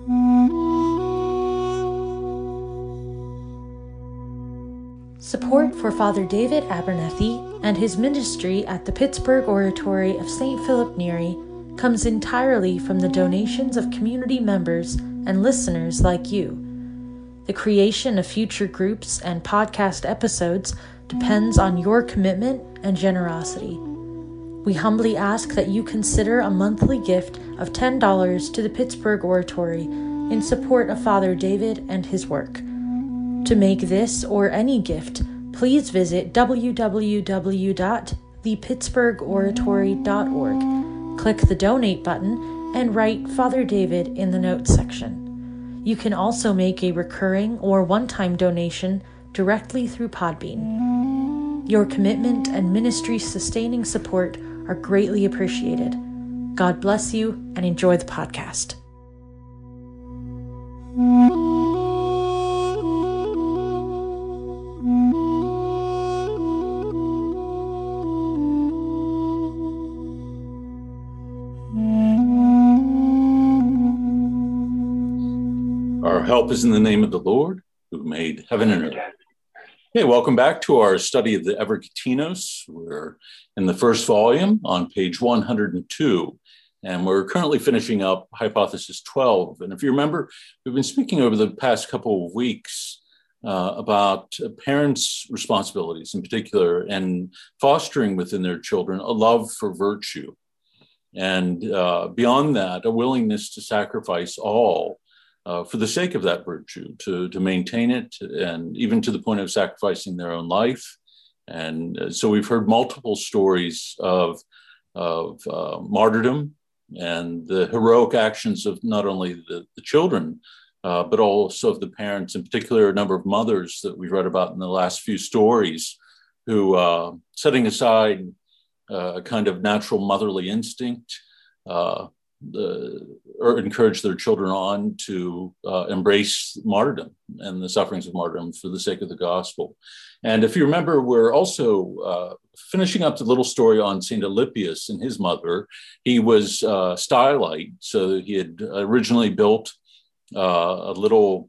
Support for Father David Abernethy and his ministry at the Pittsburgh Oratory of St. Philip Neri comes entirely from the donations of community members and listeners like you. The creation of future groups and podcast episodes depends on your commitment and generosity. We humbly ask that you consider a monthly gift of $10 to the Pittsburgh Oratory in support of Father David and his work. To make this or any gift, please visit www.thepittsburghoratory.org, click the donate button, and write Father David in the notes section. You can also make a recurring or one-time donation directly through Podbean. Your commitment and ministry-sustaining support are greatly appreciated. God bless you and enjoy the podcast. Our help is in the name of the Lord, who made heaven and earth. Hey, welcome back to our study of the Evergetinos. We're in the first volume on page 102, and we're currently finishing up Hypothesis 12. And if you remember, we've been speaking over the past couple of weeks about parents' responsibilities in particular, and fostering within their children a love for virtue. And beyond that, a willingness to sacrifice all for the sake of that virtue, to maintain it, and even to the point of sacrificing their own life. And so we've heard multiple stories of martyrdom and the heroic actions of not only the children, but also of the parents, in particular a number of mothers that we read about in the last few stories, who, setting aside a kind of natural motherly instinct, or encourage their children on to embrace martyrdom and the sufferings of martyrdom for the sake of the gospel. And if you remember, we're also finishing up the little story on St. Alypius and his mother. He was stylite, so he had originally built a little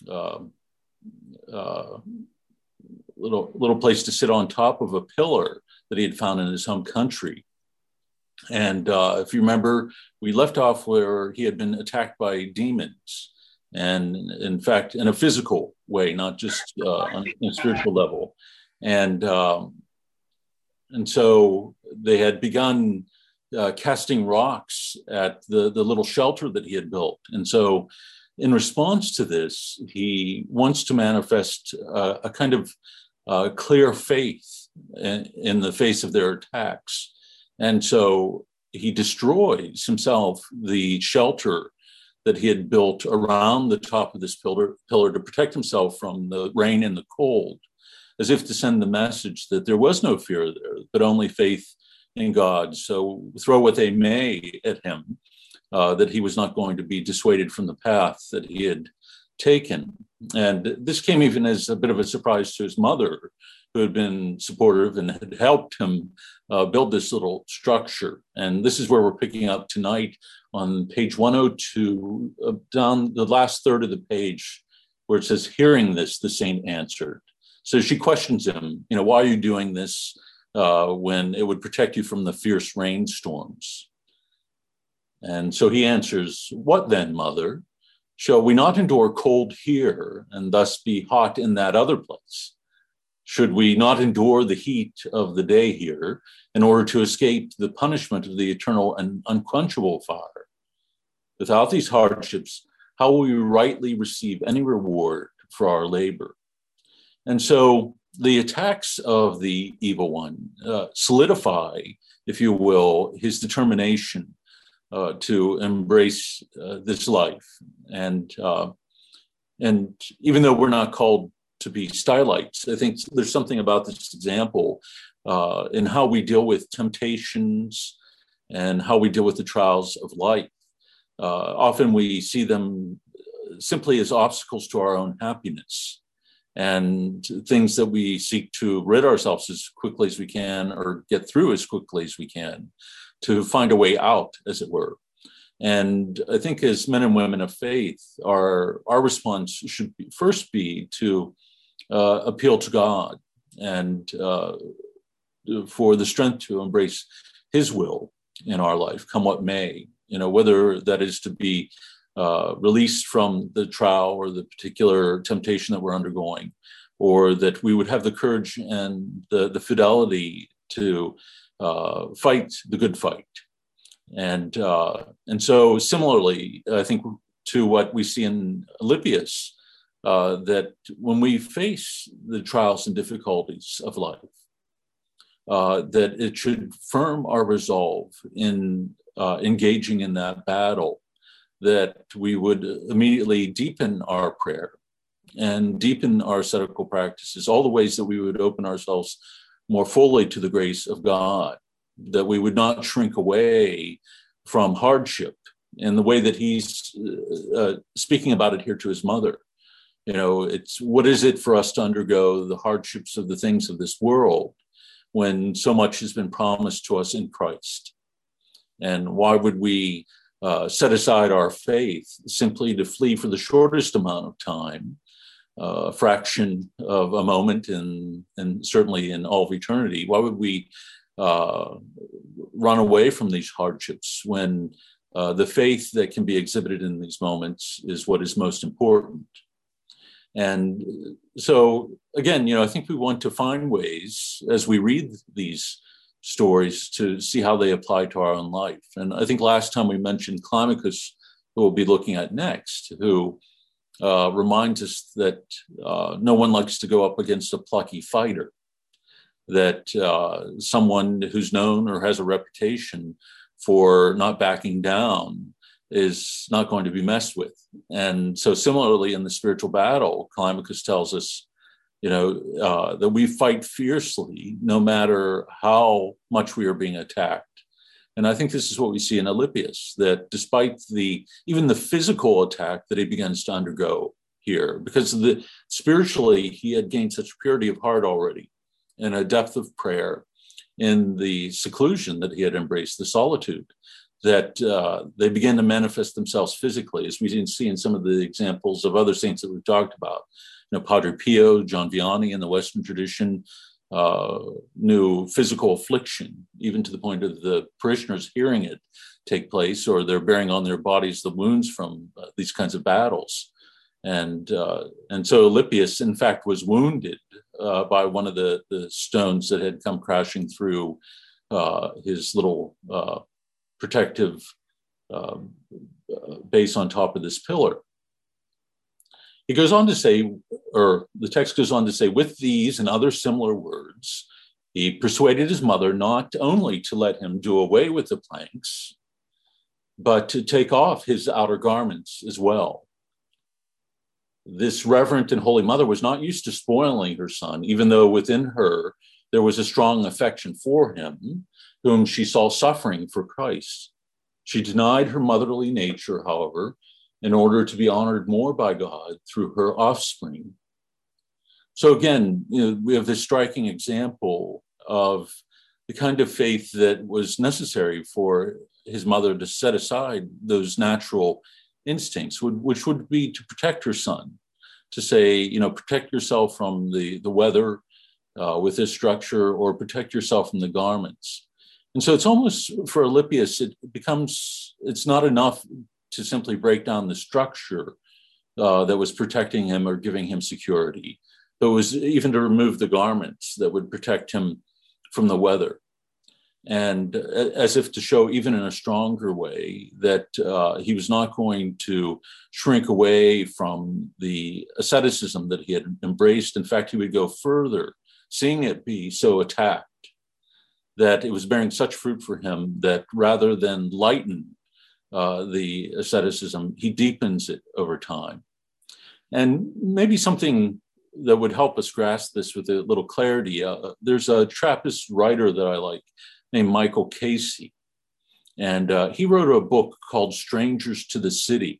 place to sit on top of a pillar that he had found in his home country. And if you remember, we left off where he had been attacked by demons, and in fact, in a physical way, not just on a spiritual level. And so they had begun casting rocks at the little shelter that he had built. And so in response to this, he wants to manifest a kind of clear faith in the face of their attacks. And so he destroys himself the shelter that he had built around the top of this pillar to protect himself from the rain and the cold, as if to send the message that there was no fear there, but only faith in God. So throw what they may at him, that he was not going to be dissuaded from the path that he had taken. And this came even as a bit of a surprise to his mother, who had been supportive and had helped him build this little structure. And this is where we're picking up tonight on page 102, down the last third of the page, where it says, hearing this, the saint answered. So she questions him, why are you doing this when it would protect you from the fierce rainstorms? And so he answers, what then, mother? Shall we not endure cold here and thus be hot in that other place? Should we not endure the heat of the day here in order to escape the punishment of the eternal and unquenchable fire? Without these hardships, how will we rightly receive any reward for our labor? And so the attacks of the evil one solidify, if you will, his determination to embrace this life. And even though we're not called to be stylites, I think there's something about this example in how we deal with temptations and how we deal with the trials of life. Often we see them simply as obstacles to our own happiness and things that we seek to rid ourselves as quickly as we can or get through as quickly as we can to find a way out, as it were. And I think as men and women of faith, our response should first be to appeal to God and for the strength to embrace his will in our life, come what may, whether that is to be released from the trial or the particular temptation that we're undergoing, or that we would have the courage and the fidelity to fight the good fight. And so similarly, I think to what we see in Alypius, that when we face the trials and difficulties of life, that it should firm our resolve in engaging in that battle, that we would immediately deepen our prayer and deepen our ascetical practices, all the ways that we would open ourselves more fully to the grace of God, that we would not shrink away from hardship in the way that he's speaking about it here to his mother. It's what is it for us to undergo the hardships of the things of this world when so much has been promised to us in Christ? And why would we set aside our faith simply to flee for the shortest amount of time, a fraction of a moment, and certainly in all of eternity? Why would we run away from these hardships when the faith that can be exhibited in these moments is what is most important? And so, again, I think we want to find ways as we read these stories to see how they apply to our own life. And I think last time we mentioned Climacus, who we'll be looking at next, who reminds us that no one likes to go up against a plucky fighter, that someone who's known or has a reputation for not backing down is not going to be messed with. And so similarly in the spiritual battle, Climacus tells us, that we fight fiercely no matter how much we are being attacked. And I think this is what we see in Alypius, that despite even the physical attack that he begins to undergo here, because spiritually he had gained such purity of heart already and a depth of prayer in the seclusion that he had embraced, the solitude, that they begin to manifest themselves physically, as we can see in some of the examples of other saints that we've talked about. Padre Pio, John Vianney in the Western tradition knew physical affliction, even to the point of the parishioners hearing it take place, or they're bearing on their bodies the wounds from these kinds of battles. And so Alypius, in fact, was wounded by one of the stones that had come crashing through his little protective base on top of this pillar. He goes on to say, or the text goes on to say, with these and other similar words, he persuaded his mother not only to let him do away with the planks, but to take off his outer garments as well. This reverent and holy mother was not used to spoiling her son, even though within her there was a strong affection for him, whom she saw suffering for Christ. She denied her motherly nature, however, in order to be honored more by God through her offspring. So again, we have this striking example of the kind of faith that was necessary for his mother to set aside those natural instincts, which would be to protect her son, to say, protect yourself from the weather with this structure, or protect yourself from the garments. And so it's almost, for Alypius, it's not enough to simply break down the structure that was protecting him or giving him security, but it was even to remove the garments that would protect him from the weather. And as if to show, even in a stronger way, that he was not going to shrink away from the asceticism that he had embraced. In fact, he would go further, seeing it be so attacked, that it was bearing such fruit for him that rather than lighten the asceticism, he deepens it over time. And maybe something that would help us grasp this with a little clarity, there's a Trappist writer that I like named Michael Casey. And he wrote a book called Strangers to the City.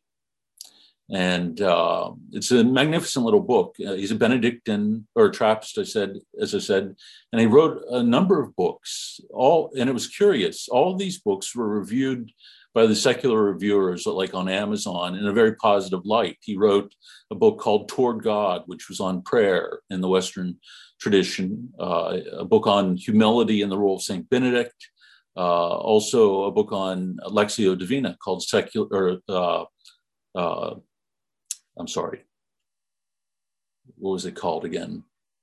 And it's a magnificent little book. He's a Benedictine, or a Trappist, as I said, and he wrote a number of books, and it was curious. All of these books were reviewed by the secular reviewers, like on Amazon, in a very positive light. He wrote a book called Toward God, which was on prayer in the Western tradition, a book on humility and the role of St. Benedict, also a book on Lectio Divina called I'm sorry, what was it called again?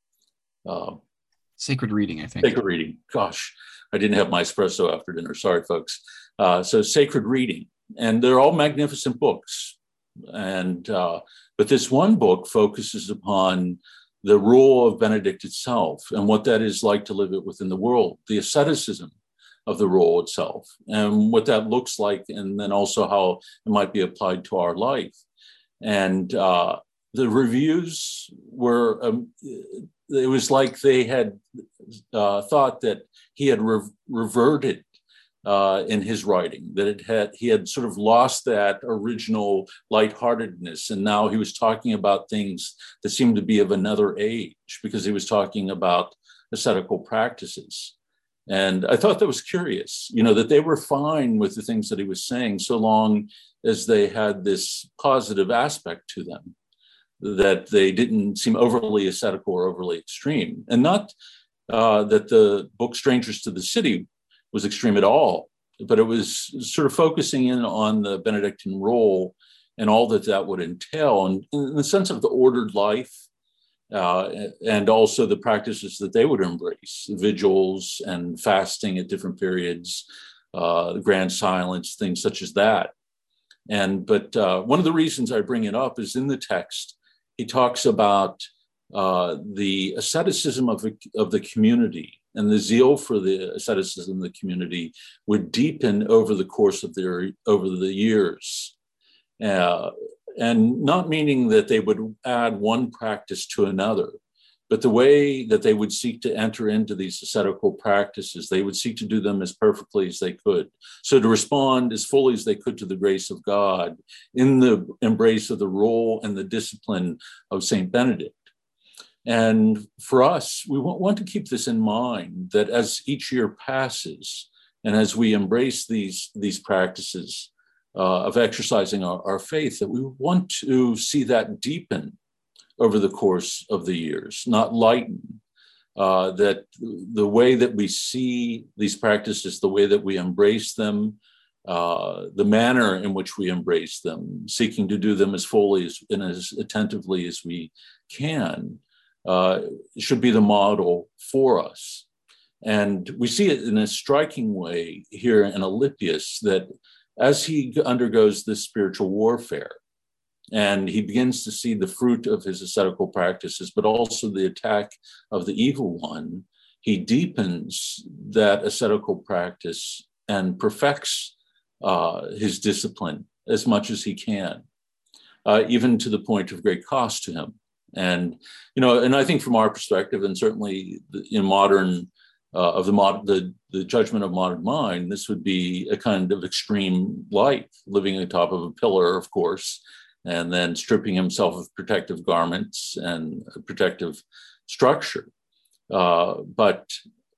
Sacred Reading, I think. Sacred Reading. Gosh, I didn't have my espresso after dinner. Sorry, folks. So Sacred Reading. And they're all magnificent books. And but this one book focuses upon the rule of Benedict itself and what that is like to live it within the world, the asceticism of the role itself, and what that looks like, and then also how it might be applied to our life. And the reviews were, it was like they had thought that he had reverted in his writing, that he had sort of lost that original lightheartedness, and now he was talking about things that seemed to be of another age, because he was talking about ascetical practices. And I thought that was curious, that they were fine with the things that he was saying, so long as they had this positive aspect to them, that they didn't seem overly ascetical or overly extreme. And not that the book Strangers to the City was extreme at all, but it was sort of focusing in on the Benedictine role and all that would entail, and in the sense of the ordered life, and also the practices that they would embrace, vigils and fasting at different periods, grand silence, things such as that. But one of the reasons I bring it up is in the text, he talks about the asceticism of the community, and the zeal for the asceticism of the community would deepen over the course of over the years. And not meaning that they would add one practice to another, but the way that they would seek to enter into these ascetical practices, they would seek to do them as perfectly as they could. So to respond as fully as they could to the grace of God in the embrace of the role and the discipline of St. Benedict. And for us, we want to keep this in mind, that as each year passes and as we embrace these practices of exercising our faith, that we want to see that deepen over the course of the years, not lighten. That the way that we see these practices, the way that we embrace them, the manner in which we embrace them, seeking to do them as fully and as attentively as we can, should be the model for us. And we see it in a striking way here in Alypius, that as he undergoes this spiritual warfare, and he begins to see the fruit of his ascetical practices, but also the attack of the evil one, he deepens that ascetical practice and perfects his discipline as much as he can, even to the point of great cost to him. And, and I think from our perspective, and certainly in modern, the judgment of modern mind, this would be a kind of extreme life, living on top of a pillar, of course, and then stripping himself of protective garments and a protective structure. But,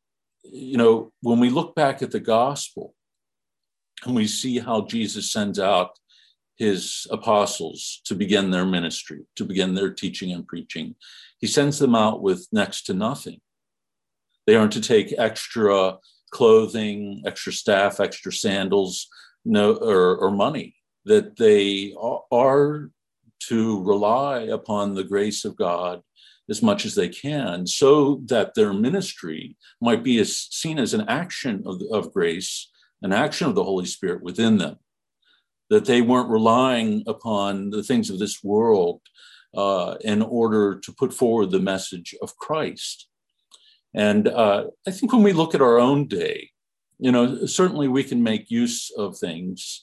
when we look back at the gospel and we see how Jesus sends out his apostles to begin their ministry, to begin their teaching and preaching, he sends them out with next to nothing. They aren't to take extra clothing, extra staff, extra sandals, or money. That they are to rely upon the grace of God as much as they can, so that their ministry might be seen as an action of grace, an action of the Holy Spirit within them. That they weren't relying upon the things of this world in order to put forward the message of Christ. And I think when we look at our own day, certainly we can make use of things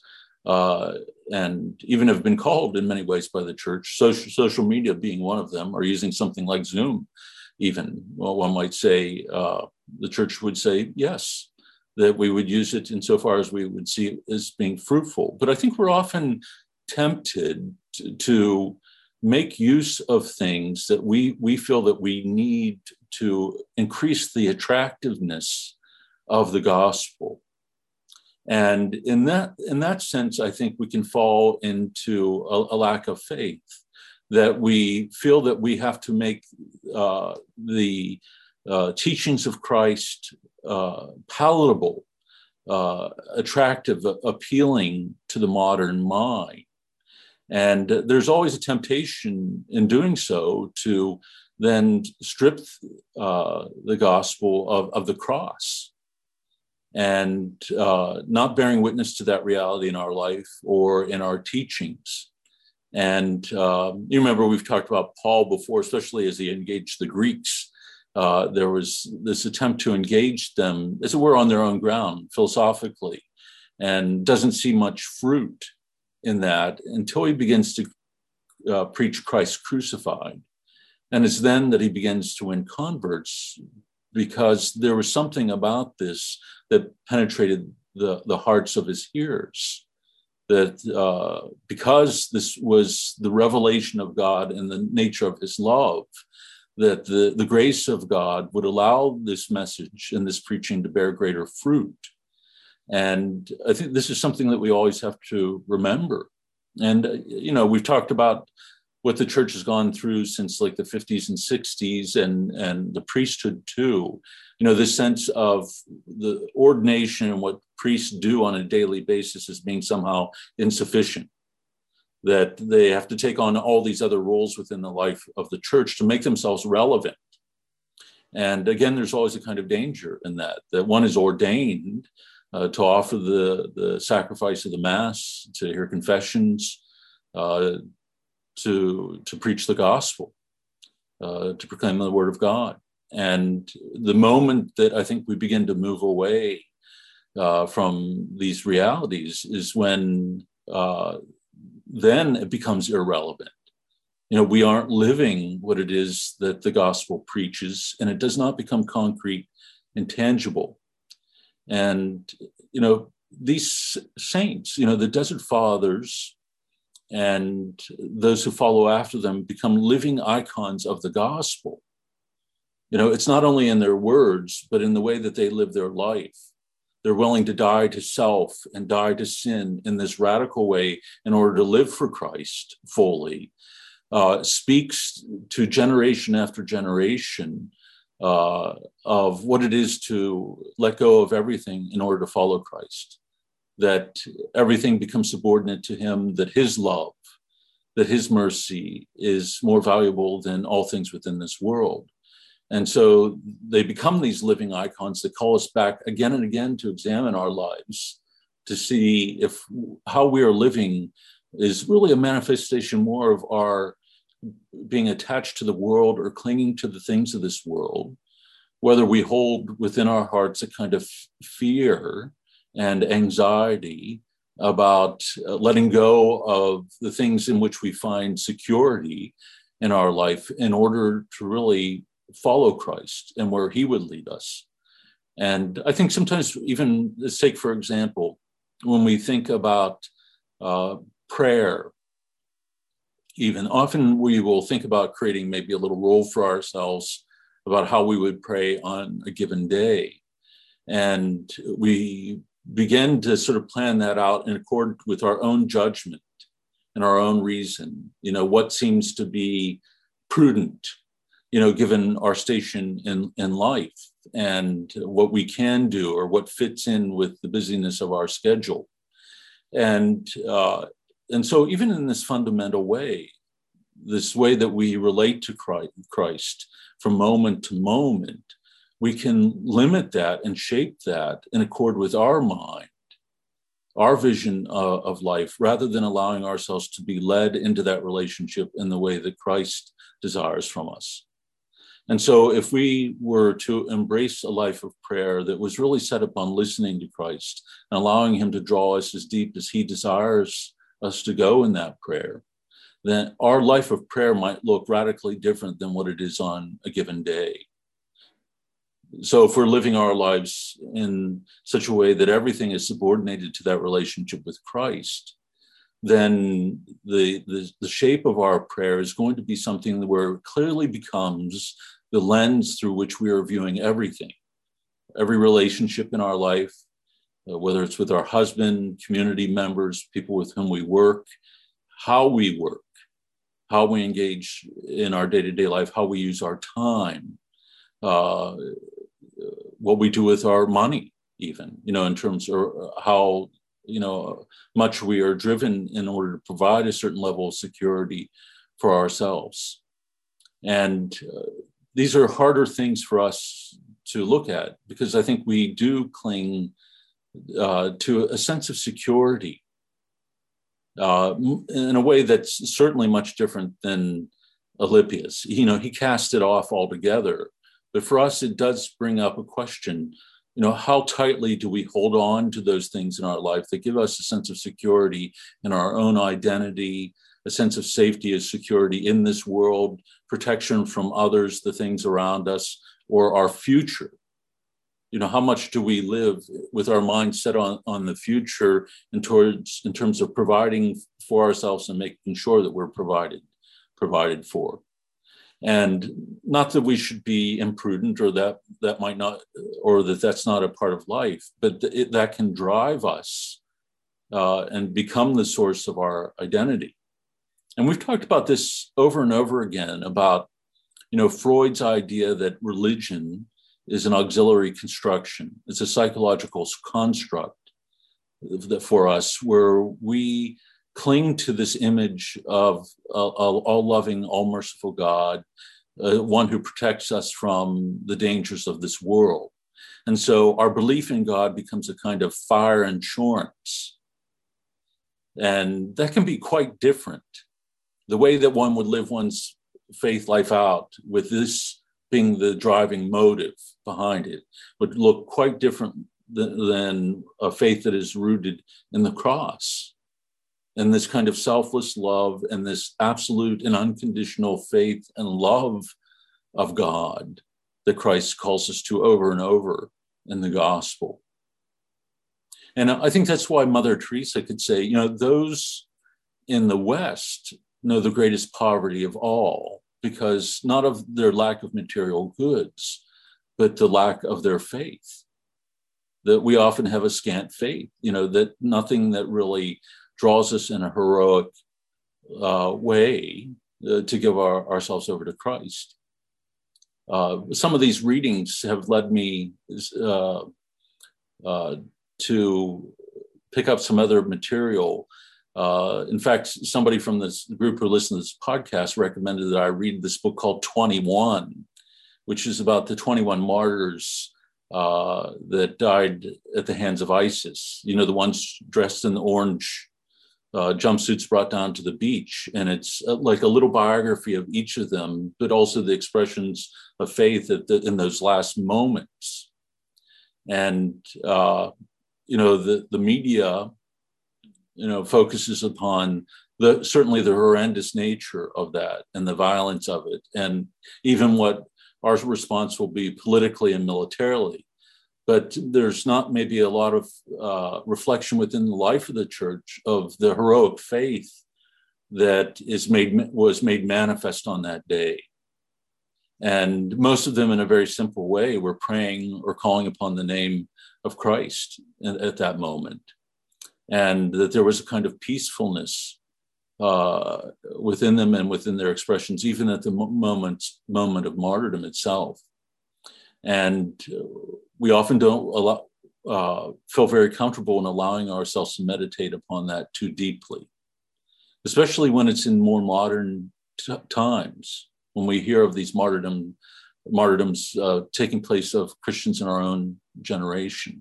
and even have been called in many ways by the church, social media being one of them, or using something like Zoom even. Well, one might say, the church would say, yes, that we would use it insofar as we would see it as being fruitful. But I think we're often tempted to make use of things that we feel that we need to increase the attractiveness of the gospel. And in that sense, I think we can fall into a lack of faith, that we feel that we have to make the teachings of Christ palatable, attractive, appealing to the modern mind. And there's always a temptation in doing so to then strip the gospel of the cross, and not bearing witness to that reality in our life or in our teachings. And you remember we've talked about Paul before, especially as he engaged the Greeks. There was this attempt to engage them, as it were, on their own ground, philosophically, and doesn't see much fruit in that until he begins to preach Christ crucified. And it's then that he begins to win converts, because there was something about this that penetrated the hearts of his hearers, that because this was the revelation of God and the nature of his love, that the grace of God would allow this message and this preaching to bear greater fruit. And I think this is something that we always have to remember. And, we've talked about what the church has gone through since like the 50s and 60s, and the priesthood too. This sense of the ordination and what priests do on a daily basis as being somehow insufficient, that they have to take on all these other roles within the life of the church to make themselves relevant. And again, there's always a kind of danger in that one is ordained to offer the sacrifice of the Mass, to hear confessions, to preach the gospel, to proclaim the word of God. And the moment that I think we begin to move away from these realities is when then it becomes irrelevant. We aren't living what it is that the gospel preaches, and it does not become concrete and tangible. And, these saints, the Desert Fathers and those who follow after them become living icons of the gospel. It's not only in their words, but in the way that they live their life. They're willing to die to self and die to sin in this radical way in order to live for Christ fully. Speaks to generation after generation of what it is to let go of everything in order to follow Christ, that everything becomes subordinate to him, that his love, that his mercy is more valuable than all things within this world. And so they become these living icons that call us back again and again to examine our lives, to see if how we are living is really a manifestation more of our being attached to the world or clinging to the things of this world, whether we hold within our hearts a kind of fear and anxiety about letting go of the things in which we find security in our life in order to really follow Christ and where he would lead us. And I think sometimes, even let's take, for example, when we think about prayer, even often we will think about creating maybe a little role for ourselves about how we would pray on a given day. And we begin to sort of plan that out in accord with our own judgment and our own reason, what seems to be prudent, given our station in life and what we can do or what fits in with the busyness of our schedule. And so even in this fundamental way, this way that we relate to Christ from moment to moment, we can limit that and shape that in accord with our mind, our vision of life, rather than allowing ourselves to be led into that relationship in the way that Christ desires from us. And so if we were to embrace a life of prayer that was really set upon listening to Christ and allowing him to draw us as deep as he desires us to go in that prayer, then our life of prayer might look radically different than what it is on a given day. So if we're living our lives in such a way that everything is subordinated to that relationship with Christ, then the shape of our prayer is going to be something where it clearly becomes the lens through which we are viewing everything, every relationship in our life, whether it's with our husband, community members, people with whom we work, how we work, how we engage in our day-to-day life, how we use our time, what we do with our money, even, in terms of how, much we are driven in order to provide a certain level of security for ourselves. And these are harder things for us to look at, because I think we do cling to a sense of security in a way that's certainly much different than Alypius. He cast it off altogether. But for us, it does bring up a question, how tightly do we hold on to those things in our life that give us a sense of security in our own identity, a sense of safety as security in this world, protection from others, the things around us, or our future? How much do we live with our mind set on the future in terms of providing for ourselves and making sure that we're provided for? And not that we should be imprudent, or that might not, or that's not a part of life, but that can drive us and become the source of our identity. And we've talked about this over and over again about, Freud's idea that religion is an auxiliary construction. It's a psychological construct for us where we cling to this image of all-loving, all-merciful God, one who protects us from the dangers of this world. And so our belief in God becomes a kind of fire insurance. And that can be quite different. The way that one would live one's faith life out, with this being the driving motive behind it, would look quite different than a faith that is rooted in the cross, and this kind of selfless love, and this absolute and unconditional faith and love of God that Christ calls us to over and over in the gospel. And I think that's why Mother Teresa could say, those in the West know the greatest poverty of all, because not of their lack of material goods, but the lack of their faith. That we often have a scant faith, that nothing that really draws us in a heroic way to give ourselves over to Christ. Some of these readings have led me to pick up some other material. In fact, somebody from this group who listened to this podcast recommended that I read this book called 21, which is about the 21 martyrs that died at the hands of ISIS. The ones dressed in orange jumpsuits brought down to the beach. And it's like a little biography of each of them, but also the expressions of faith in those last moments. And, the media, focuses upon certainly the horrendous nature of that and the violence of it, and even what our response will be politically and militarily. But there's not maybe a lot of reflection within the life of the church of the heroic faith that was made manifest on that day. And most of them, in a very simple way, were praying or calling upon the name of Christ at that moment. And that there was a kind of peacefulness within them and within their expressions, even at the moment of martyrdom itself. And we often don't feel very comfortable in allowing ourselves to meditate upon that too deeply, especially when it's in more modern times, when we hear of these martyrdoms taking place of Christians in our own generation.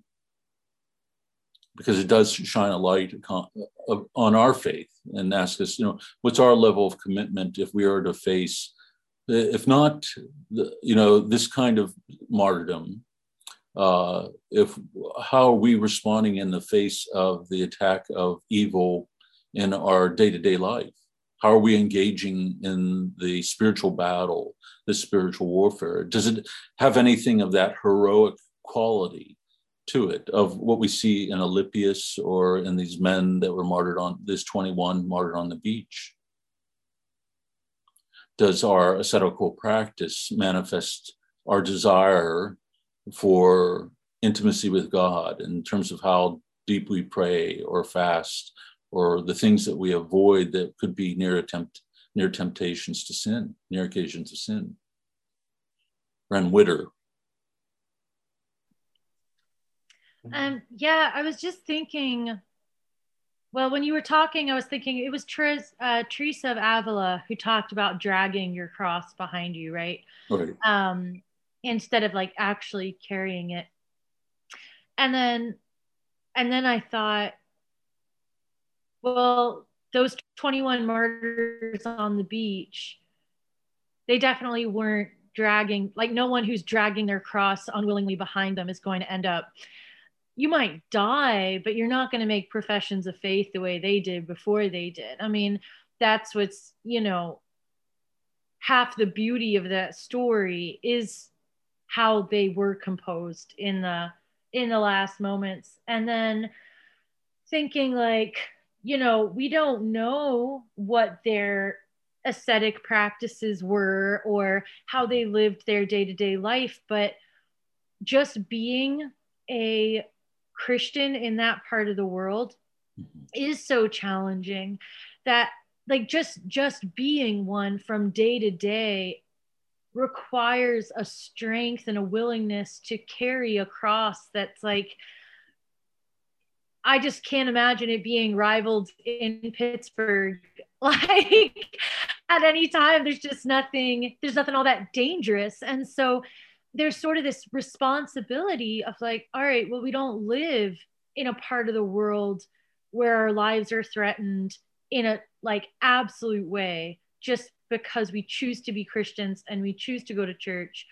Because it does shine a light on our faith and ask us, what's our level of commitment if we are to face, if not, this kind of martyrdom, how are we responding in the face of the attack of evil in our day-to-day life? How are we engaging in the spiritual battle, the spiritual warfare? Does it have anything of that heroic quality to it, of what we see in Alypius or in these men that were martyred on this 21 martyred on the beach? Does our ascetical practice manifest our desire for intimacy with God, in terms of how deep we pray or fast, or the things that we avoid that could be near temptations to sin, near occasions of sin. Ren Witter. Yeah, I was just thinking, well, when you were talking, I was thinking it was Teresa of Avila who talked about dragging your cross behind you, right? Right. Instead of like actually carrying it. And then I thought, well, those 21 martyrs on the beach, they definitely weren't dragging, like no one who's dragging their cross unwillingly behind them is going to end up, you might die, but you're not going to make professions of faith the way they did before they did. I mean, that's what's, half the beauty of that story is how they were composed in the last moments. And then thinking like, we don't know what their ascetic practices were or how they lived their day-to-day life, but just being a Christian in that part of the world is so challenging that like just being one from day to day requires a strength and a willingness to carry a cross that's like, I just can't imagine it being rivaled in Pittsburgh. Like at any time, there's nothing all that dangerous. And so there's sort of this responsibility of like, all right, well, we don't live in a part of the world where our lives are threatened in a like absolute way, just because we choose to be Christians and we choose to go to church.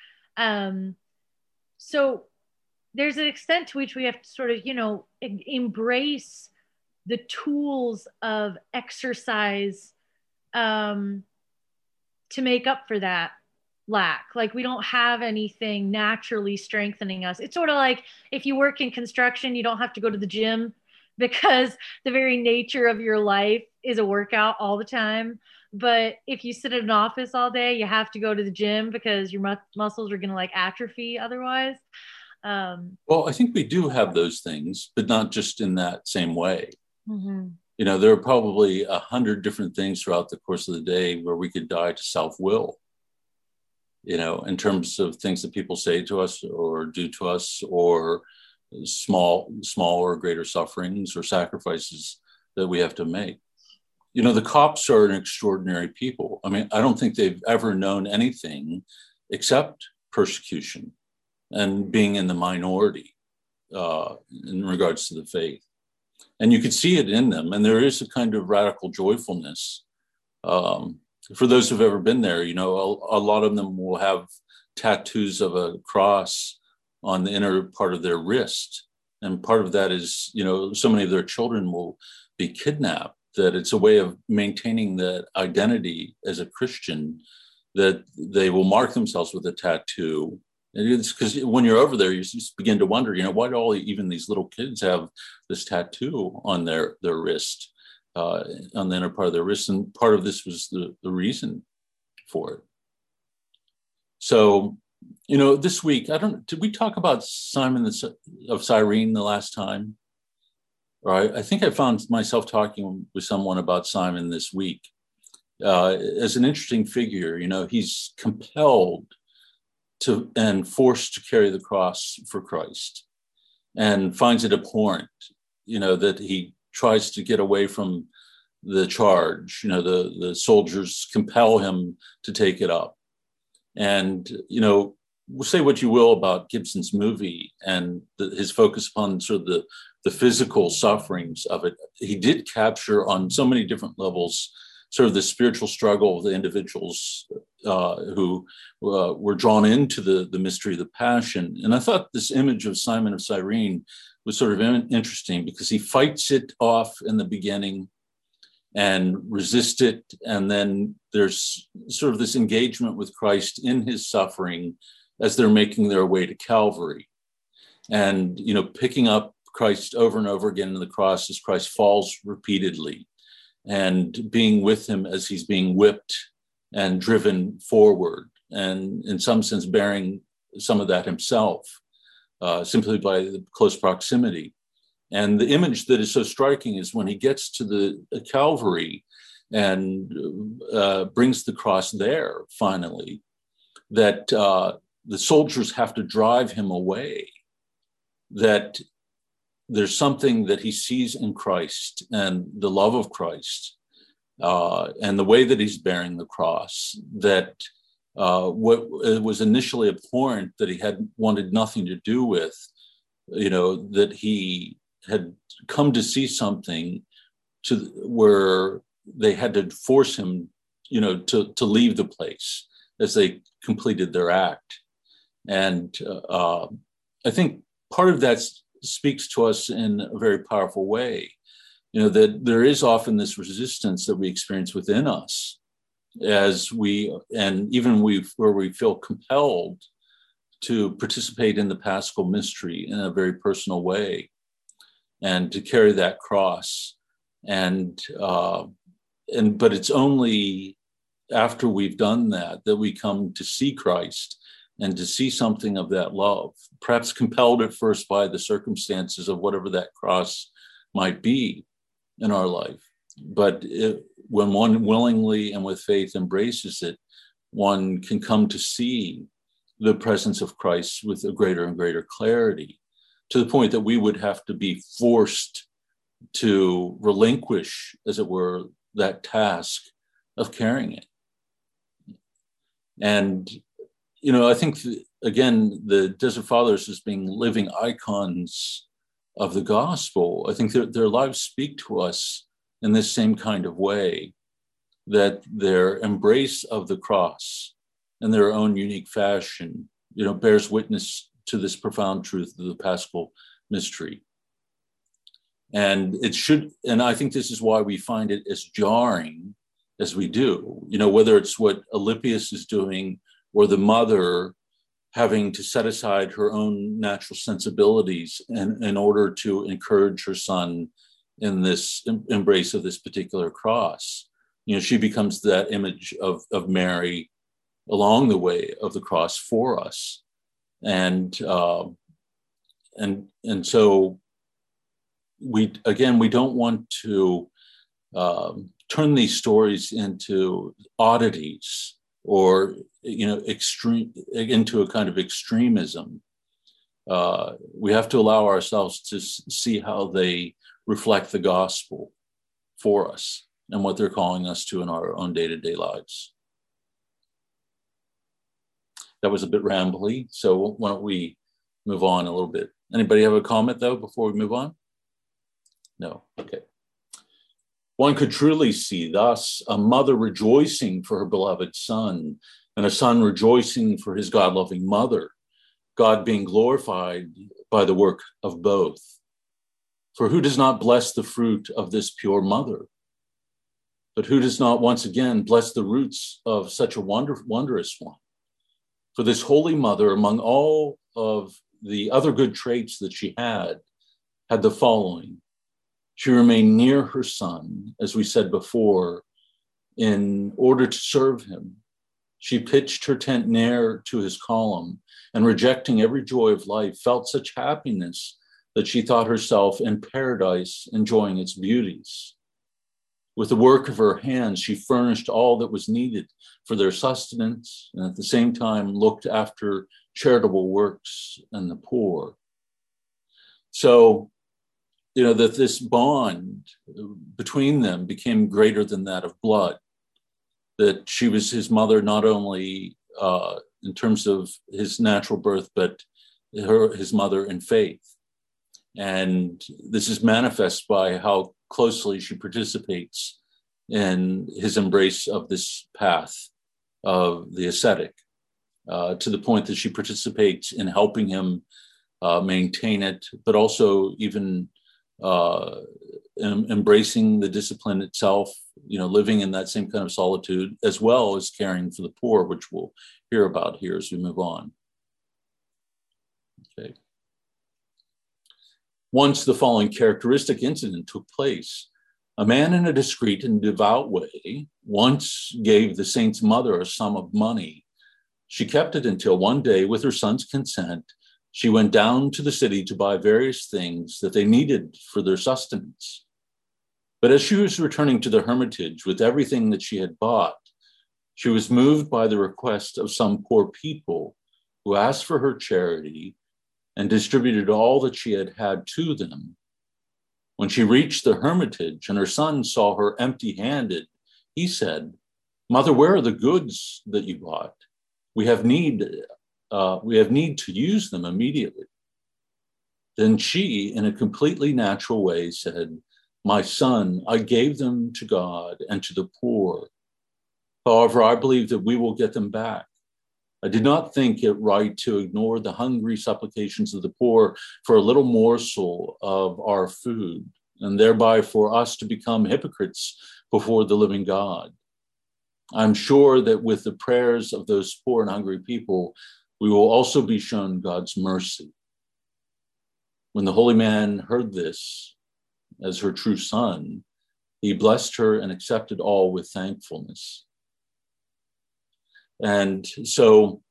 So there's an extent to which we have to sort of, embrace the tools of exercise to make up for that lack. Like we don't have anything naturally strengthening us. It's sort of like if you work in construction, you don't have to go to the gym because the very nature of your life is a workout all the time. But if you sit in an office all day, you have to go to the gym because your muscles are going to like atrophy otherwise. Well, I think we do have those things, but not just in that same way. Mm-hmm. There are probably 100 different things throughout the course of the day where we could die to self-will, in terms of things that people say to us or do to us, or small or greater sufferings or sacrifices that we have to make. The Copts are an extraordinary people. I mean, I don't think they've ever known anything except persecution and being in the minority in regards to the faith. And you could see it in them. And there is a kind of radical joyfulness. For those who've ever been there, a lot of them will have tattoos of a cross on the inner part of their wrist. And part of that is, so many of their children will be kidnapped, that it's a way of maintaining that identity as a Christian, that they will mark themselves with a tattoo. And it's because when you're over there, you just begin to wonder, why do even these little kids have this tattoo on their wrist, on the inner part of their wrist? And part of this was the reason for it. So, this week, did we talk about Simon of Cyrene the last time? Right. I think I found myself talking with someone about Simon this week as an interesting figure. He's compelled to and forced to carry the cross for Christ, and finds it abhorrent, that he tries to get away from the charge. The soldiers compel him to take it up. And, say what you will about Gibson's movie and his focus upon sort of the physical sufferings of it. He did capture on so many different levels sort of the spiritual struggle of the individuals who were drawn into the mystery of the Passion. And I thought this image of Simon of Cyrene was sort of interesting because he fights it off in the beginning and resists it. And then there's sort of this engagement with Christ in his suffering as they're making their way to Calvary. And, picking up Christ over and over again in the cross as Christ falls repeatedly, and being with him as he's being whipped and driven forward, and in some sense bearing some of that himself. simply by the close proximity. And the image that is so striking is when he gets to the Calvary and brings the cross there, finally, that the soldiers have to drive him away, that there's something that he sees in Christ and the love of Christ and the way that he's bearing the cross, that what was initially abhorrent, that he had wanted nothing to do with, that he had come to see something to where they had to force him, to leave the place as they completed their act. And I think part of that speaks to us in a very powerful way, that there is often this resistance that we experience within us where we feel compelled to participate in the Paschal mystery in a very personal way and to carry that cross. But it's only after we've done that we come to see Christ and to see something of that love, perhaps compelled at first by the circumstances of whatever that cross might be in our life. But when one willingly and with faith embraces it, one can come to see the presence of Christ with a greater and greater clarity, to the point that we would have to be forced to relinquish, as it were, that task of carrying it. And, I think, again, the Desert Fathers as being living icons of the gospel, I think their lives speak to us in this same kind of way, that their embrace of the cross in their own unique fashion, bears witness to this profound truth of the Paschal mystery. And I think this is why we find it as jarring as we do, whether it's what Alypius is doing or the mother having to set aside her own natural sensibilities in order to encourage her son in this embrace of this particular cross. She becomes that image of Mary along the way of the cross for us. And so we don't want to turn these stories into oddities or into a kind of extremism. We have to allow ourselves to see how they reflect the gospel for us and what they're calling us to in our own day-to-day lives. That was a bit rambly, so why don't we move on a little bit? Anybody have a comment, though, before we move on? No? Okay. One could truly see thus a mother rejoicing for her beloved son and a son rejoicing for his God-loving mother, God being glorified by the work of both. For who does not bless the fruit of this pure mother? But who does not once again bless the roots of such a wondrous one? For this holy mother, among all of the other good traits that she had the following. She remained near her son, as we said before, in order to serve him. She pitched her tent near to his column, and rejecting every joy of life, felt such happiness that she thought herself in paradise, enjoying its beauties. With the work of her hands, she furnished all that was needed for their sustenance, and at the same time looked after charitable works and the poor. So, that this bond between them became greater than that of blood, that she was his mother not only in terms of his natural birth, but his mother in faith. And this is manifest by how closely she participates in his embrace of this path of the ascetic, to the point that she participates in helping him maintain it, but also even embracing the discipline itself, living in that same kind of solitude, as well as caring for the poor, which we'll hear about here as we move on. Okay. Once the following characteristic incident took place. A man in a discreet and devout way once gave the saint's mother a sum of money. She kept it until one day, with her son's consent, She went down to the city to buy various things that they needed for their sustenance. But as she was returning to the hermitage with everything that she had bought, she was moved by the request of some poor people who asked for her charity and distributed all that she had had to them. When she reached the hermitage and her son saw her empty-handed, he said, "Mother, where are the goods that you bought? We have need to use them immediately." Then she, in a completely natural way, said, "My son, I gave them to God and to the poor. However, I believe that we will get them back. I did not think it right to ignore the hungry supplications of the poor for a little morsel of our food, and thereby for us to become hypocrites before the living God. I'm sure that with the prayers of those poor and hungry people, we will also be shown God's mercy." When the holy man heard this, as her true son, he blessed her and accepted all with thankfulness. And so,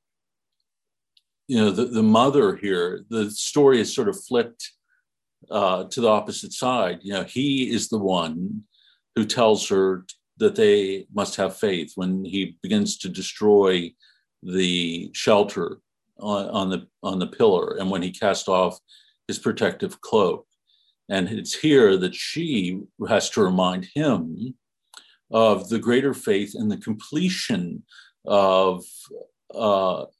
the mother here, the story is sort of flipped to the opposite side. He is the one who tells her that they must have faith when he begins to destroy the shelter on the pillar and when he cast off his protective cloak. And it's here that she has to remind him of the greater faith and the completion of the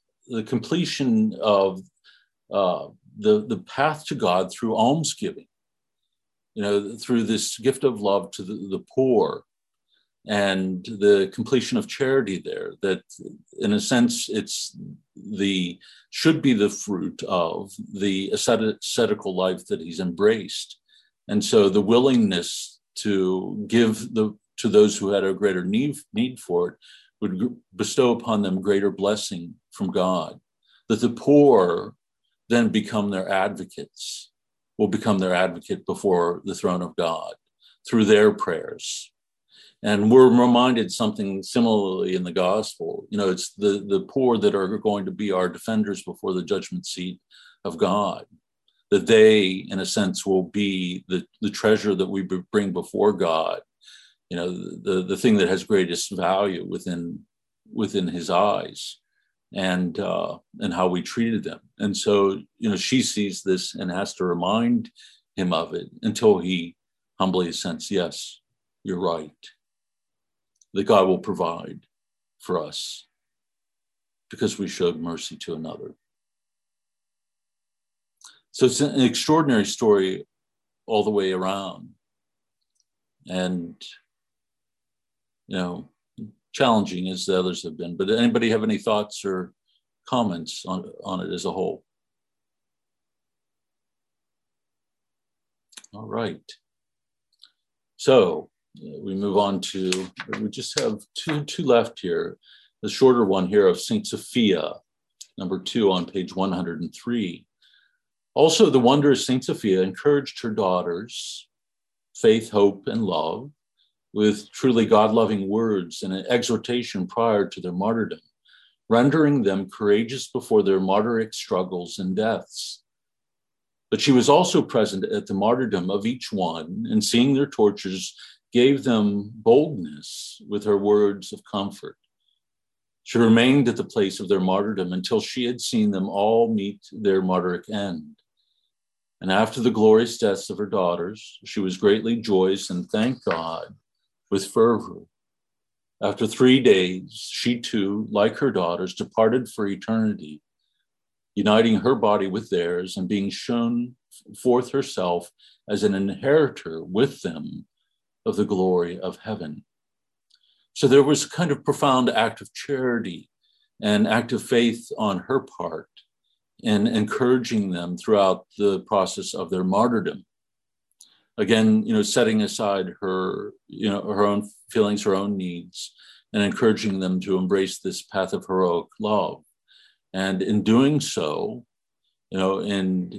path to God through almsgiving, through this gift of love to the poor, and the completion of charity there, that in a sense should be the fruit of the ascetical life that he's embraced. And so the willingness to give to those who had a greater need for it would bestow upon them greater blessing from God, that the poor then become their advocates, will become their advocate before the throne of God through their prayers. And we're reminded something similarly in the gospel. It's the poor that are going to be our defenders before the judgment seat of God, that they, in a sense, will be the treasure that we bring before God, the thing that has greatest value within his eyes, and how we treated them. And so, she sees this and has to remind him of it until he humbly assents, "Yes, you're right, that God will provide for us because we showed mercy to another." So it's an extraordinary story all the way around, and challenging as the others have been. But anybody have any thoughts or comments on it as a whole? All right. So we move on we just have two left here. The shorter one here of St. Sophia, number 2 on page 103. Also, the wondrous St. Sophia encouraged her daughters, faith, hope, and love, with truly God-loving words and an exhortation prior to their martyrdom, rendering them courageous before their martyric struggles and deaths. But she was also present at the martyrdom of each one, and seeing their tortures gave them boldness with her words of comfort. She remained at the place of their martyrdom until she had seen them all meet their martyric end. And after the glorious deaths of her daughters, she was greatly joyous and thanked God with fervor. After 3 days, she too, like her daughters, departed for eternity, uniting her body with theirs and being shown forth herself as an inheritor with them of the glory of heaven. So there was a kind of profound act of charity and act of faith on her part in encouraging them throughout the process of their martyrdom. Again, setting aside her own feelings, her own needs, and encouraging them to embrace this path of heroic love. And in doing so, in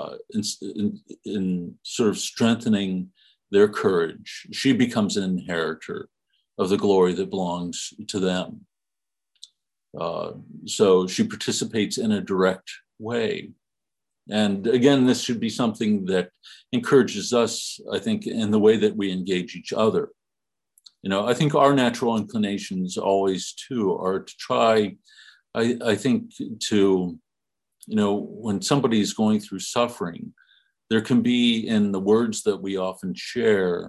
sort of strengthening their courage, she becomes an inheritor of the glory that belongs to them. So she participates in a direct way And again, this should be something that encourages us, I think, in the way that we engage each other. I think our natural inclinations always, too, are to try, I think, to, when somebody is going through suffering, there can be in the words that we often share,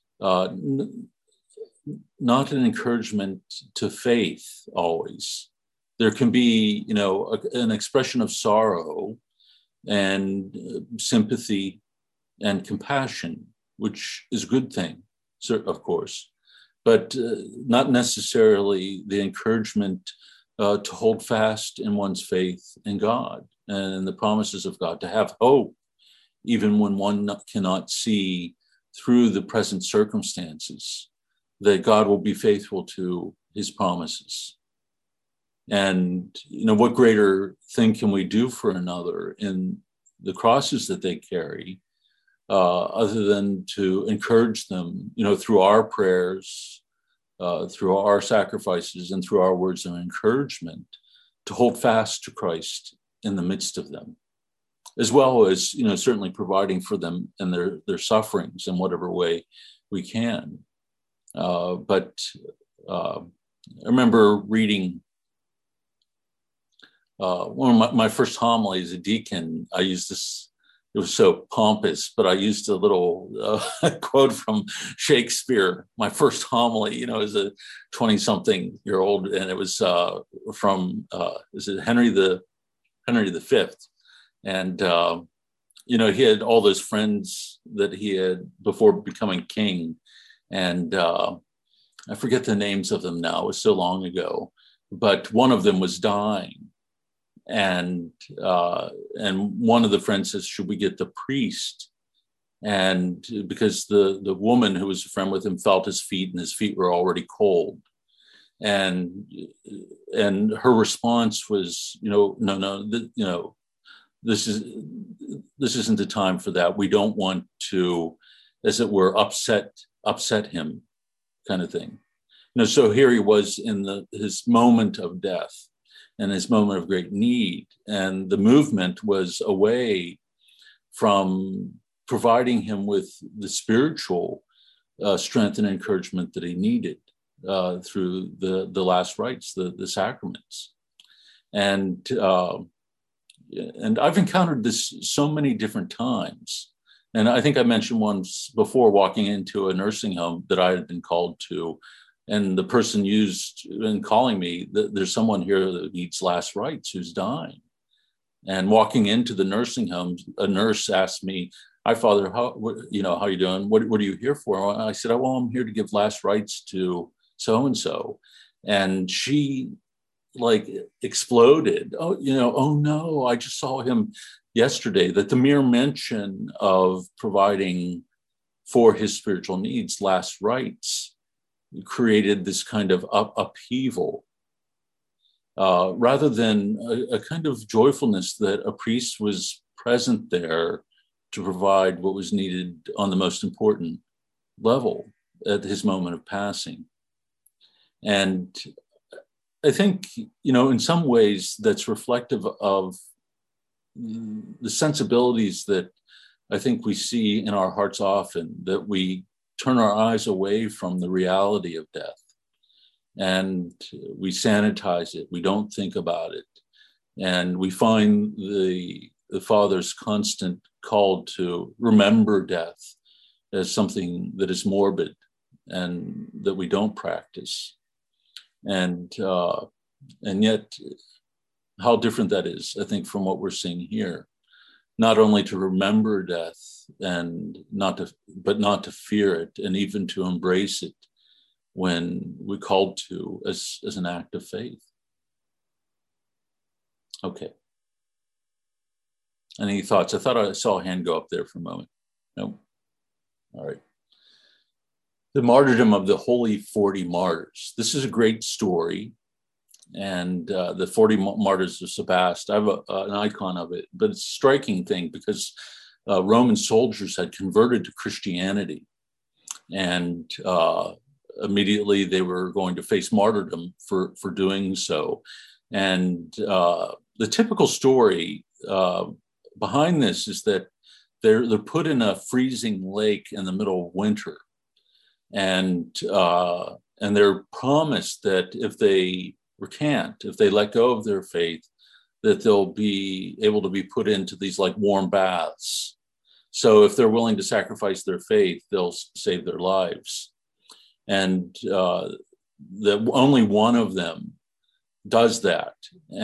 not an encouragement to faith always. There can be, an expression of sorrow and sympathy and compassion, which is a good thing, of course, but not necessarily the encouragement to hold fast in one's faith in God and in the promises of God, to have hope, even when one cannot see through the present circumstances, that God will be faithful to his promises. And, what greater thing can we do for another in the crosses that they carry, other than to encourage them, through our prayers, through our sacrifices, and through our words of encouragement, to hold fast to Christ in the midst of them, as well as, certainly providing for them and their sufferings in whatever way we can. But I remember reading one of my first homilies as a deacon. I used this, it was so pompous, but I used a little quote from Shakespeare, my first homily, as a 20-something-year-old, and it was from, is it Henry the Fifth? And, he had all those friends that he had before becoming king. And I forget the names of them now, it was so long ago, but one of them was dying. And one of the friends says, should we get the priest? And because the woman who was a friend with him felt his feet, and his feet were already cold. And her response was, no, this isn't the time for that. We don't want to, as it were, upset him, kind of thing. So here he was in his moment of death and his moment of great need, and the movement was away from providing him with the spiritual strength and encouragement that he needed through the last rites, the sacraments. And I've encountered this so many different times. And I think I mentioned once before, walking into a nursing home that I had been called to, and the person used in calling me, there's someone here that needs last rites who's dying. And walking into the nursing home, a nurse asked me, "Hi, Father, how you doing? What are you here for?" And I said, "Well, I'm here to give last rites to so-and-so." And she exploded. "Oh, oh no, I just saw him yesterday." That the mere mention of providing for his spiritual needs last rites created this kind of upheaval, rather than a kind of joyfulness that a priest was present there to provide what was needed on the most important level at his moment of passing. And I think, in some ways that's reflective of the sensibilities that I think we see in our hearts often, that we turn our eyes away from the reality of death and we sanitize it. We don't think about it. And we find the Father's constant call to remember death as something that is morbid and that we don't practice. And yet, how different that is, I think, from what we're seeing here. Not only to remember death but not to fear it, and even to embrace it when we're called to as an act of faith. Okay. Any thoughts? I thought I saw a hand go up there for a moment. No? All right. The martyrdom of the Holy 40 Martyrs. This is a great story. And the 40 Martyrs of Sebaste, I have an icon of it, but it's a striking thing because Roman soldiers had converted to Christianity. And immediately they were going to face martyrdom for doing so. And the typical story behind this is that they're put in a freezing lake in the middle of winter, and they're promised that if they recant, if they let go of their faith, that they'll be able to be put into these like warm baths. So if they're willing to sacrifice their faith, they'll save their lives. And only one of them does that.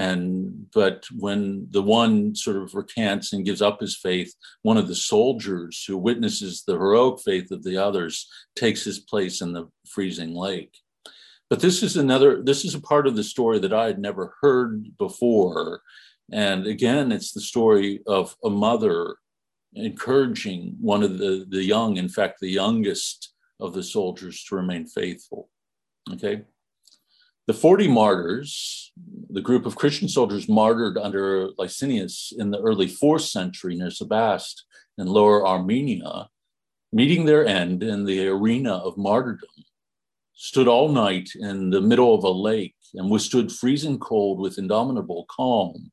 But when the one sort of recants and gives up his faith, one of the soldiers who witnesses the heroic faith of the others takes his place in the freezing lake. But this is a part of the story that I had never heard before. And again, it's the story of a mother encouraging one of the young, in fact, the youngest of the soldiers, to remain faithful. Okay. The 40 martyrs, the group of Christian soldiers martyred under Licinius in the early 4th century near Sebaste in Lower Armenia, meeting their end in the arena of martyrdom, stood all night in the middle of a lake and withstood freezing cold with indomitable calm.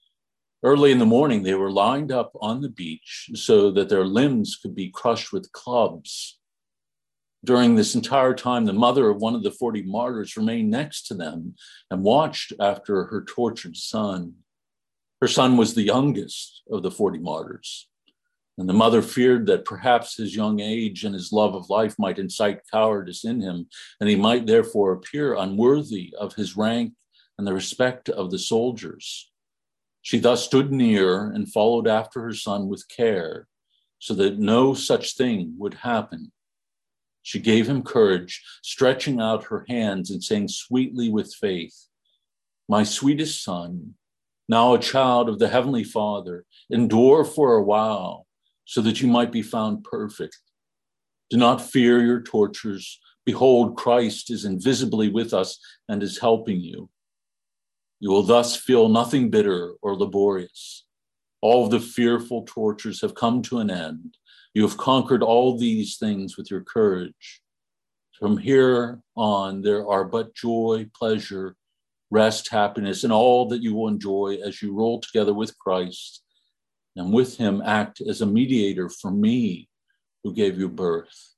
Early in the morning, they were lined up on the beach so that their limbs could be crushed with clubs. During this entire time, the mother of one of the 40 martyrs remained next to them and watched after her tortured son. Her son was the youngest of the 40 martyrs, and the mother feared that perhaps his young age and his love of life might incite cowardice in him, and he might therefore appear unworthy of his rank and the respect of the soldiers. She thus stood near and followed after her son with care, so that no such thing would happen. She gave him courage, stretching out her hands and saying sweetly with faith, "My sweetest son, now a child of the Heavenly Father, endure for a while so that you might be found perfect. Do not fear your tortures. Behold, Christ is invisibly with us and is helping you. You will thus feel nothing bitter or laborious. All of the fearful tortures have come to an end. You have conquered all these things with your courage. From here on, there are but joy, pleasure, rest, happiness, and all that you will enjoy as you roll together with Christ, and with him act as a mediator for me who gave you birth."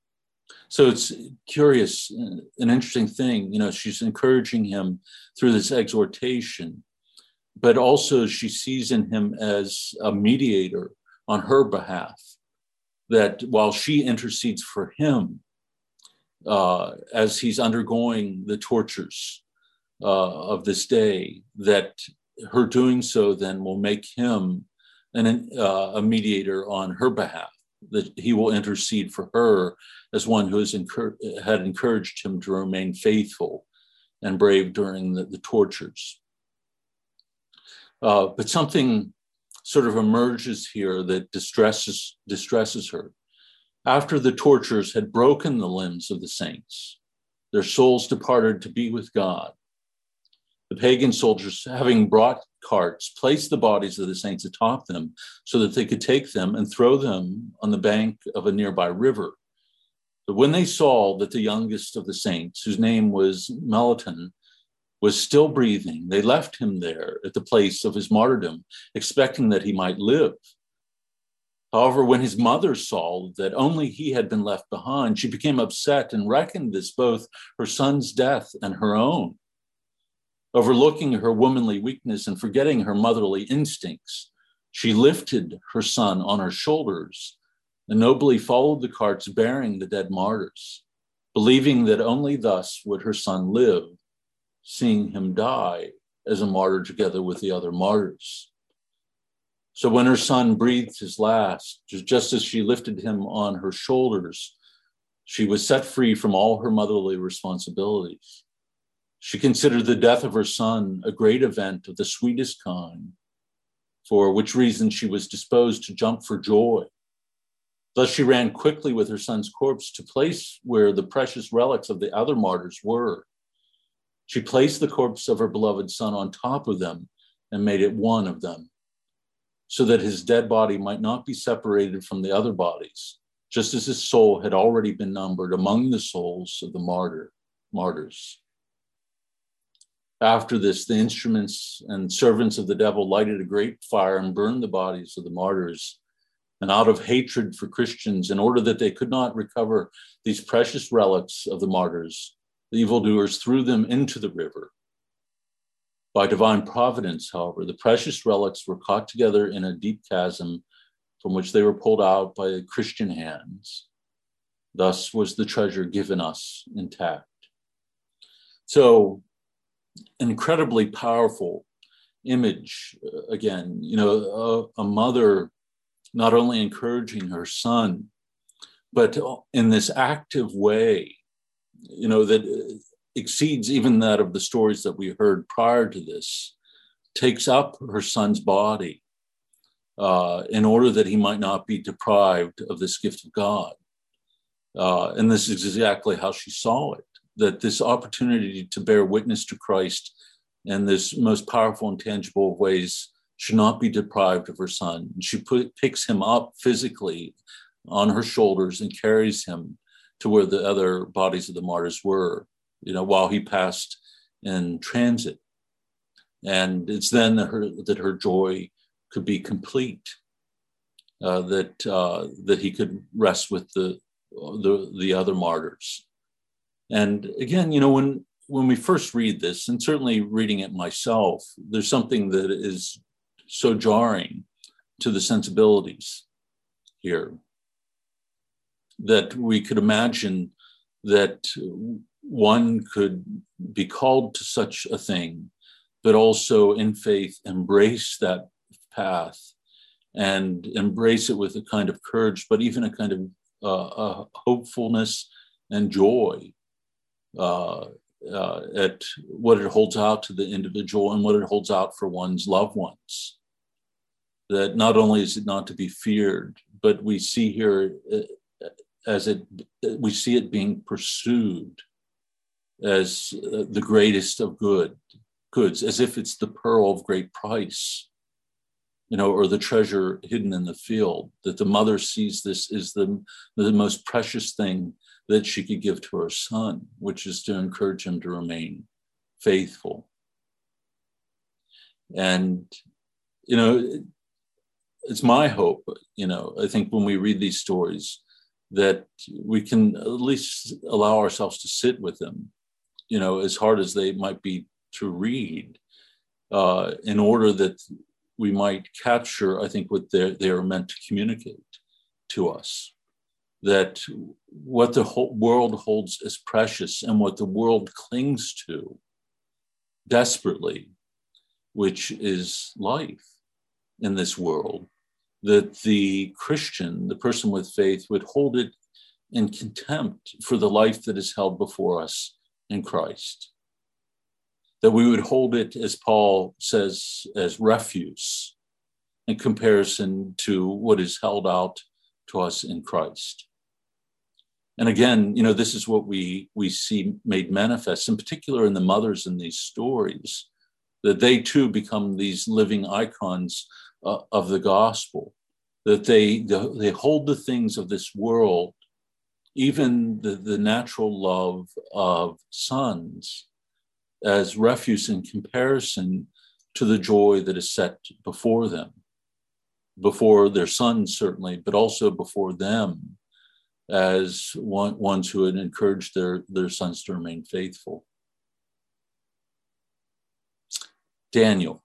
So it's curious, an interesting thing. She's encouraging him through this exhortation, but also she sees in him as a mediator on her behalf, that while she intercedes for him as he's undergoing the tortures of this day, that her doing so then will make him a mediator on her behalf, that he will intercede for her as one who had encouraged him to remain faithful and brave during the tortures. But something sort of emerges here that distresses her. After the torturers had broken the limbs of the saints, their souls departed to be with God. The pagan soldiers, having brought carts, placed the bodies of the saints atop them so that they could take them and throw them on the bank of a nearby river. But when they saw that the youngest of the saints, whose name was Melitone, was still breathing, they left him there at the place of his martyrdom, expecting that he might live. However, when his mother saw that only he had been left behind, she became upset and reckoned this both her son's death and her own. Overlooking her womanly weakness and forgetting her motherly instincts, she lifted her son on her shoulders and nobly followed the carts bearing the dead martyrs, believing that only thus would her son live, seeing him die as a martyr together with the other martyrs. So when her son breathed his last, just as she lifted him on her shoulders, she was set free from all her motherly responsibilities. She considered the death of her son a great event of the sweetest kind, for which reason she was disposed to jump for joy. Thus she ran quickly with her son's corpse to place where the precious relics of the other martyrs were. She placed the corpse of her beloved son on top of them and made it one of them, so that his dead body might not be separated from the other bodies, just as his soul had already been numbered among the souls of the martyrs. After this, the instruments and servants of the devil lighted a great fire and burned the bodies of the martyrs. And out of hatred for Christians, in order that they could not recover these precious relics of the martyrs, the evildoers threw them into the river. By divine providence, however, the precious relics were caught together in a deep chasm from which they were pulled out by Christian hands. Thus was the treasure given us intact. So, an incredibly powerful image, again, a mother not only encouraging her son, but in this active way, that exceeds even that of the stories that we heard prior to this, takes up her son's body in order that he might not be deprived of this gift of God. And this is exactly how she saw it, that this opportunity to bear witness to Christ in this most powerful and tangible of ways should not be deprived of her son. She picks him up physically on her shoulders and carries him to where the other bodies of the martyrs were, while he passed in transit. And it's then that her joy could be complete, that he could rest with the other martyrs. And again, when we first read this, and certainly reading it myself, there's something that is so jarring to the sensibilities here, that we could imagine that one could be called to such a thing, but also in faith embrace that path and embrace it with a kind of courage, but even a kind of hopefulness and joy at what it holds out to the individual and what it holds out for one's loved ones. That not only is it not to be feared, but we see here we see it being pursued as the greatest of goods, as if it's the pearl of great price, or the treasure hidden in the field, that the mother sees this as the most precious thing that she could give to her son, which is to encourage him to remain faithful. And, it's my hope, I think when we read these stories, that we can at least allow ourselves to sit with them, as hard as they might be to read, in order that we might capture, I think, what they are meant to communicate to us. That what the whole world holds as precious and what the world clings to desperately, which is life in this world, that the Christian, the person with faith, would hold it in contempt for the life that is held before us in Christ. That we would hold it, as Paul says, as refuse in comparison to what is held out to us in Christ. And again, this is what we see made manifest, in particular in the mothers in these stories, that they too become these living icons of the gospel, that they hold the things of this world, even the natural love of sons, as refuse in comparison to the joy that is set before them, before their sons certainly, but also before them as ones who had encouraged their sons to remain faithful. Daniel.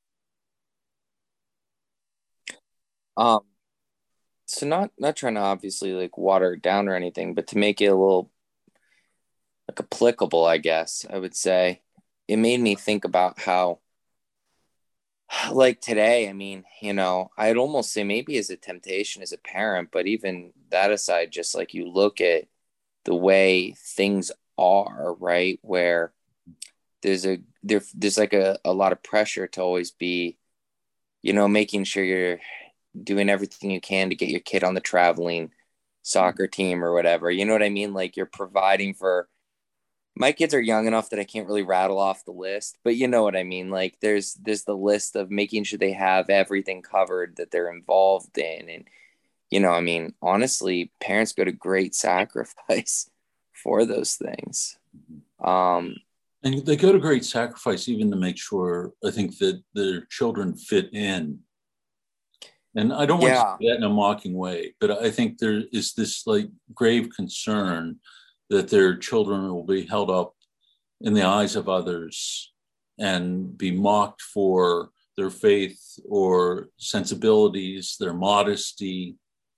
So not trying to obviously like water it down or anything, but to make it a little like applicable, I guess I would say, it made me think about how, like today, I mean, I'd almost say maybe as a temptation as a parent, but even that aside, just like you look at the way things are, right, where there's like a lot of pressure to always be, making sure you're doing everything you can to get your kid on the traveling soccer team or whatever. You know what I mean? Like you're providing for, my kids are young enough that I can't really rattle off the list, but you know what I mean? Like there's the list of making sure they have everything covered that they're involved in. And, I mean, honestly, parents go to great sacrifice for those things. And they go to great sacrifice even to make sure, I think, that their children fit in. And I don't want to say that in a mocking way, but I think there is this like grave concern that their children will be held up in the eyes of others and be mocked for their faith or sensibilities, their modesty,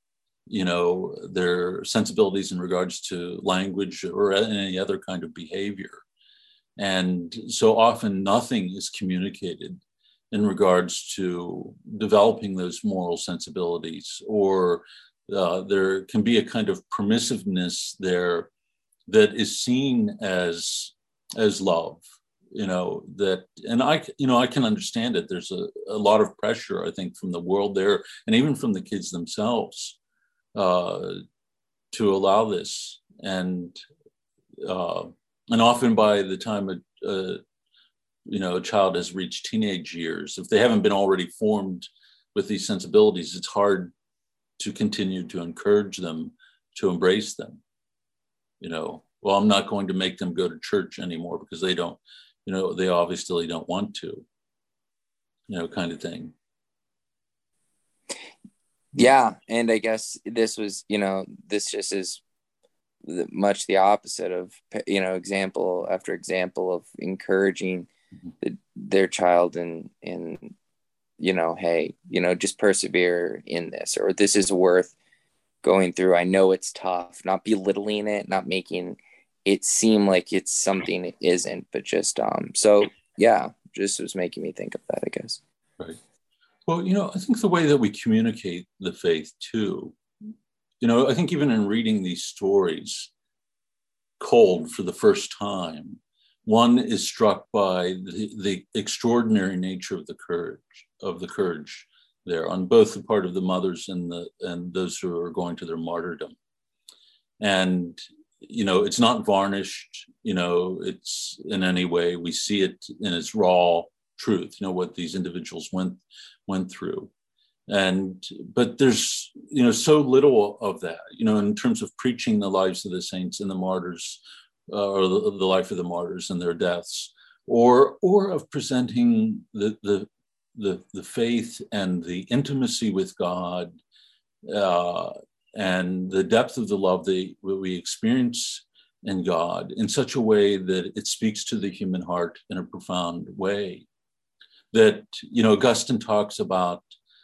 their sensibilities in regards to language or any other kind of behavior. And so often nothing is communicated in regards to developing those moral sensibilities, or there can be a kind of permissiveness there that is seen as love, and I can understand it. There's a lot of pressure, I think, from the world there, and even from the kids themselves, to allow this. And often by the time a child has reached teenage years, if they haven't been already formed with these sensibilities, it's hard to continue to encourage them to embrace them. Well, I'm not going to make them go to church anymore because they don't, they obviously don't want to, kind of thing. Yeah. And I guess this was, this just is much the opposite of, example after example of encouraging their child and hey, just persevere in this, or this is worth going through. I know it's tough, not belittling it, not making it seem like it's something it isn't, but just so yeah, just was making me think of that, I guess. Right. Well, I think the way that we communicate the faith too, I think even in reading these stories cold for the first time, one is struck by the extraordinary nature of the courage there on both the part of the mothers and those who are going to their martyrdom. And it's not varnished, it's in any way, we see it in its raw truth, what these individuals went through. But there's, so little of that, in terms of preaching the lives of the saints and the martyrs, or the life of the martyrs and their deaths, or of presenting the faith and the intimacy with God, and the depth of the love that we experience in God in such a way that it speaks to the human heart in a profound way. That, Augustine talks about,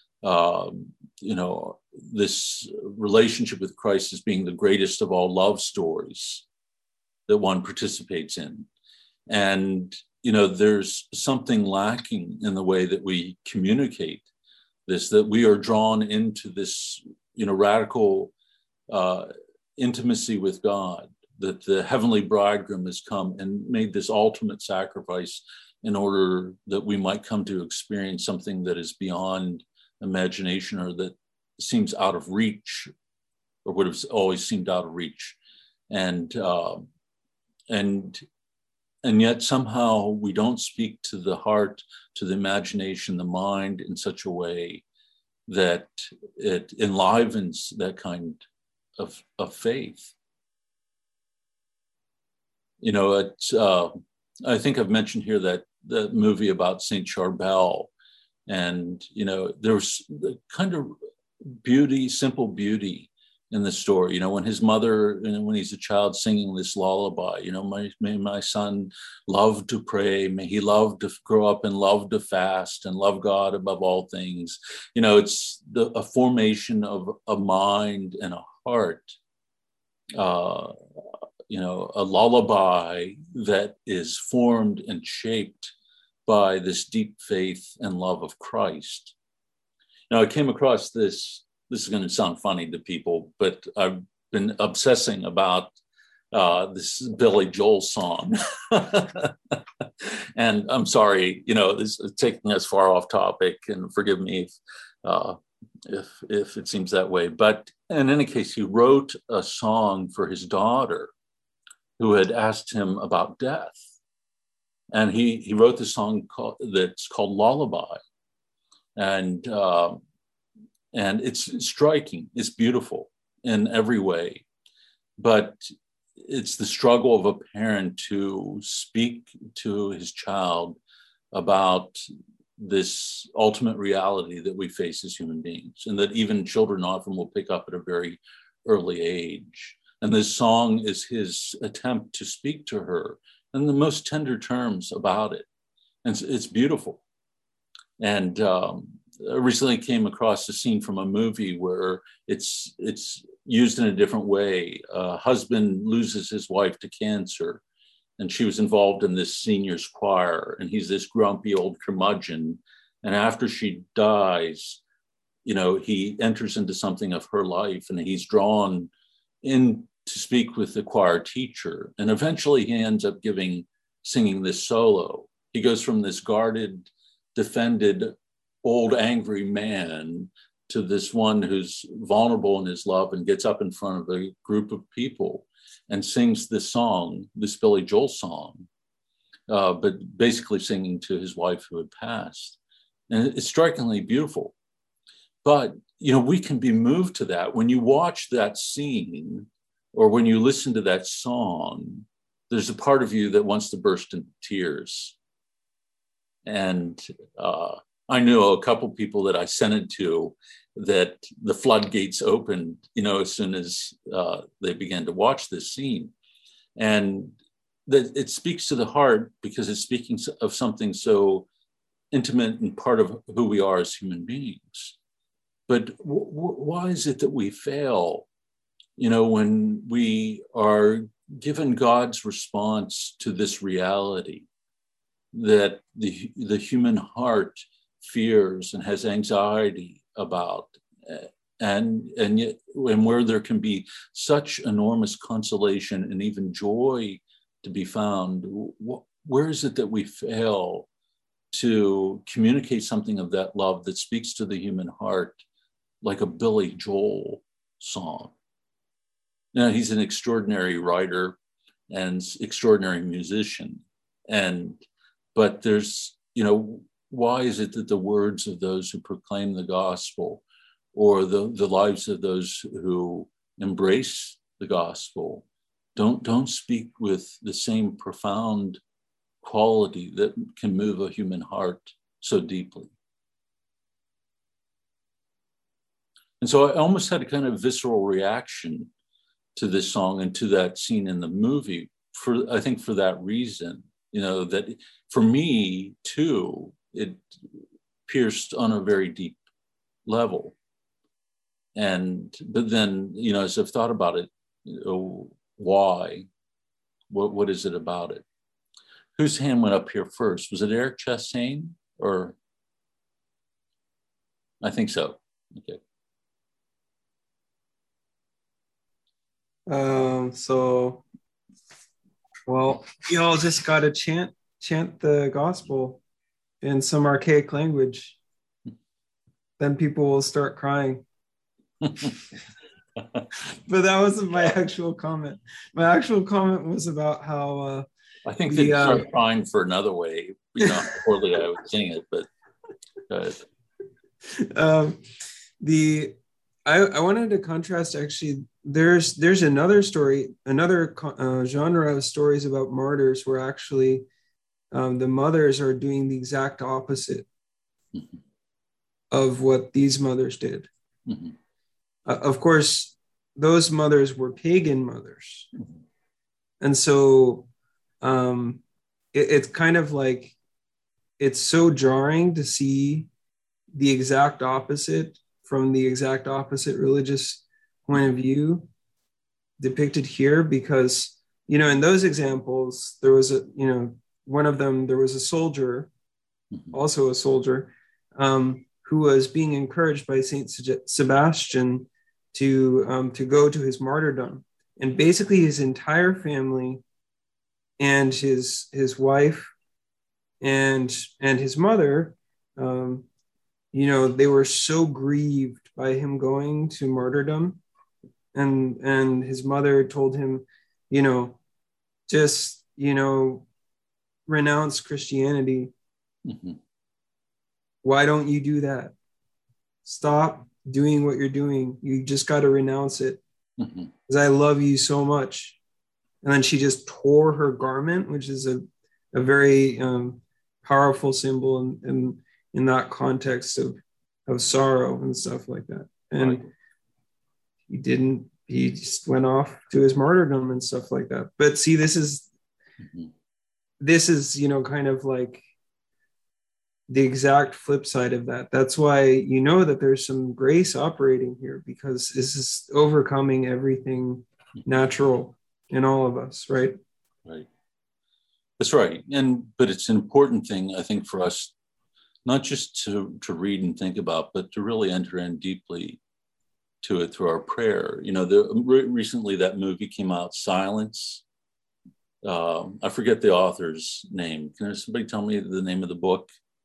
this relationship with Christ as being the greatest of all love stories that one participates in. And, there's something lacking in the way that we communicate this, that we are drawn into this, radical intimacy with God, that the heavenly bridegroom has come and made this ultimate sacrifice in order that we might come to experience something that is beyond imagination, or that seems out of reach, or would have always seemed out of reach. And yet somehow we don't speak to the heart, to the imagination, the mind in such a way that it enlivens that kind of faith. I think I've mentioned here that the movie about Saint Charbel, and there's the kind of beauty, simple beauty in the story. When his mother, when he's a child, singing this lullaby, may my son love to pray, may he love to grow up and love to fast and love God above all things. It's a formation of a mind and a heart, a lullaby that is formed and shaped by this deep faith and love of Christ. Now, I came across this is going to sound funny to people, but I've been obsessing about this Billy Joel song. And I'm sorry, this is taking us far off topic, and forgive me if it seems that way. But in any case, he wrote a song for his daughter who had asked him about death. And he wrote this song that's called Lullaby. And it's striking, it's beautiful in every way. But it's the struggle of a parent to speak to his child about this ultimate reality that we face as human beings, and that even children often will pick up at a very early age. And this song is his attempt to speak to her in the most tender terms about it. And it's beautiful. And I recently came across a scene from a movie where it's used in a different way. A husband loses his wife to cancer, and she was involved in this seniors choir, and he's this grumpy old curmudgeon. And after she dies, he enters into something of her life, and he's drawn in to speak with the choir teacher. And eventually he ends up singing this solo. He goes from this guarded, defended, old, angry man to this one who's vulnerable in his love, and gets up in front of a group of people and sings this song, this Billy Joel song, but basically singing to his wife who had passed. And it's strikingly beautiful. But, we can be moved to that. When you watch that scene or when you listen to that song, there's a part of you that wants to burst into tears. And I knew a couple people that I sent it to that the floodgates opened, as soon as they began to watch this scene. And that it speaks to the heart because it's speaking of something so intimate and part of who we are as human beings. But why is it that we fail, when we are given God's response to this reality that the human heart fears and has anxiety about, and yet, and where there can be such enormous consolation and even joy to be found, where is it that we fail to communicate something of that love that speaks to the human heart like a Billy Joel song? He's an extraordinary writer and extraordinary musician, but there's, why is it that the words of those who proclaim the gospel, or the lives of those who embrace the gospel, don't speak with the same profound quality that can move a human heart so deeply? And so I almost had a kind of visceral reaction to this song and to that scene in the movie, I think for that reason, that for me too, it pierced on a very deep level. But then, as I've thought about it, why? What is it about it? Whose hand went up here first? Was it Eric Chastain, or? I think so. Okay. Well, y'all just got to chant the gospel in some archaic language. Then people will start crying. But that wasn't my actual comment. My actual comment was about how I think they'd start crying for another way. How poorly I was singing it, but go ahead. I wanted to contrast, actually. There's another story, another genre of stories about martyrs where actually the mothers are doing the exact opposite of what these mothers did. Mm-hmm. Of course, those mothers were pagan mothers. Mm-hmm. And so it's kind of like, it's so jarring to see the exact opposite from the exact opposite religious point of view depicted here, because, in those examples, there was one of them, there was a soldier, also a soldier, who was being encouraged by Saint Sebastian to go to his martyrdom. And basically his entire family and his wife and his mother, they were so grieved by him going to martyrdom. And his mother told him, just, renounce Christianity. Mm-hmm. Why don't you do that? Stop doing what you're doing. You just got to renounce it. Because I love you so much. And then she just tore her garment, which is a very powerful symbol in that context of sorrow and stuff like that. And he just went off to his martyrdom and stuff like that. But see, this is, kind of like the exact flip side of that. That's why that there's some grace operating here, because this is overcoming everything natural in all of us, right? Right. That's right. But it's an important thing, I think, for us, not just to read and think about, but to really enter in deeply to it through our prayer. Recently that movie came out, Silence. I forget the author's name. Can somebody tell me the name of the book?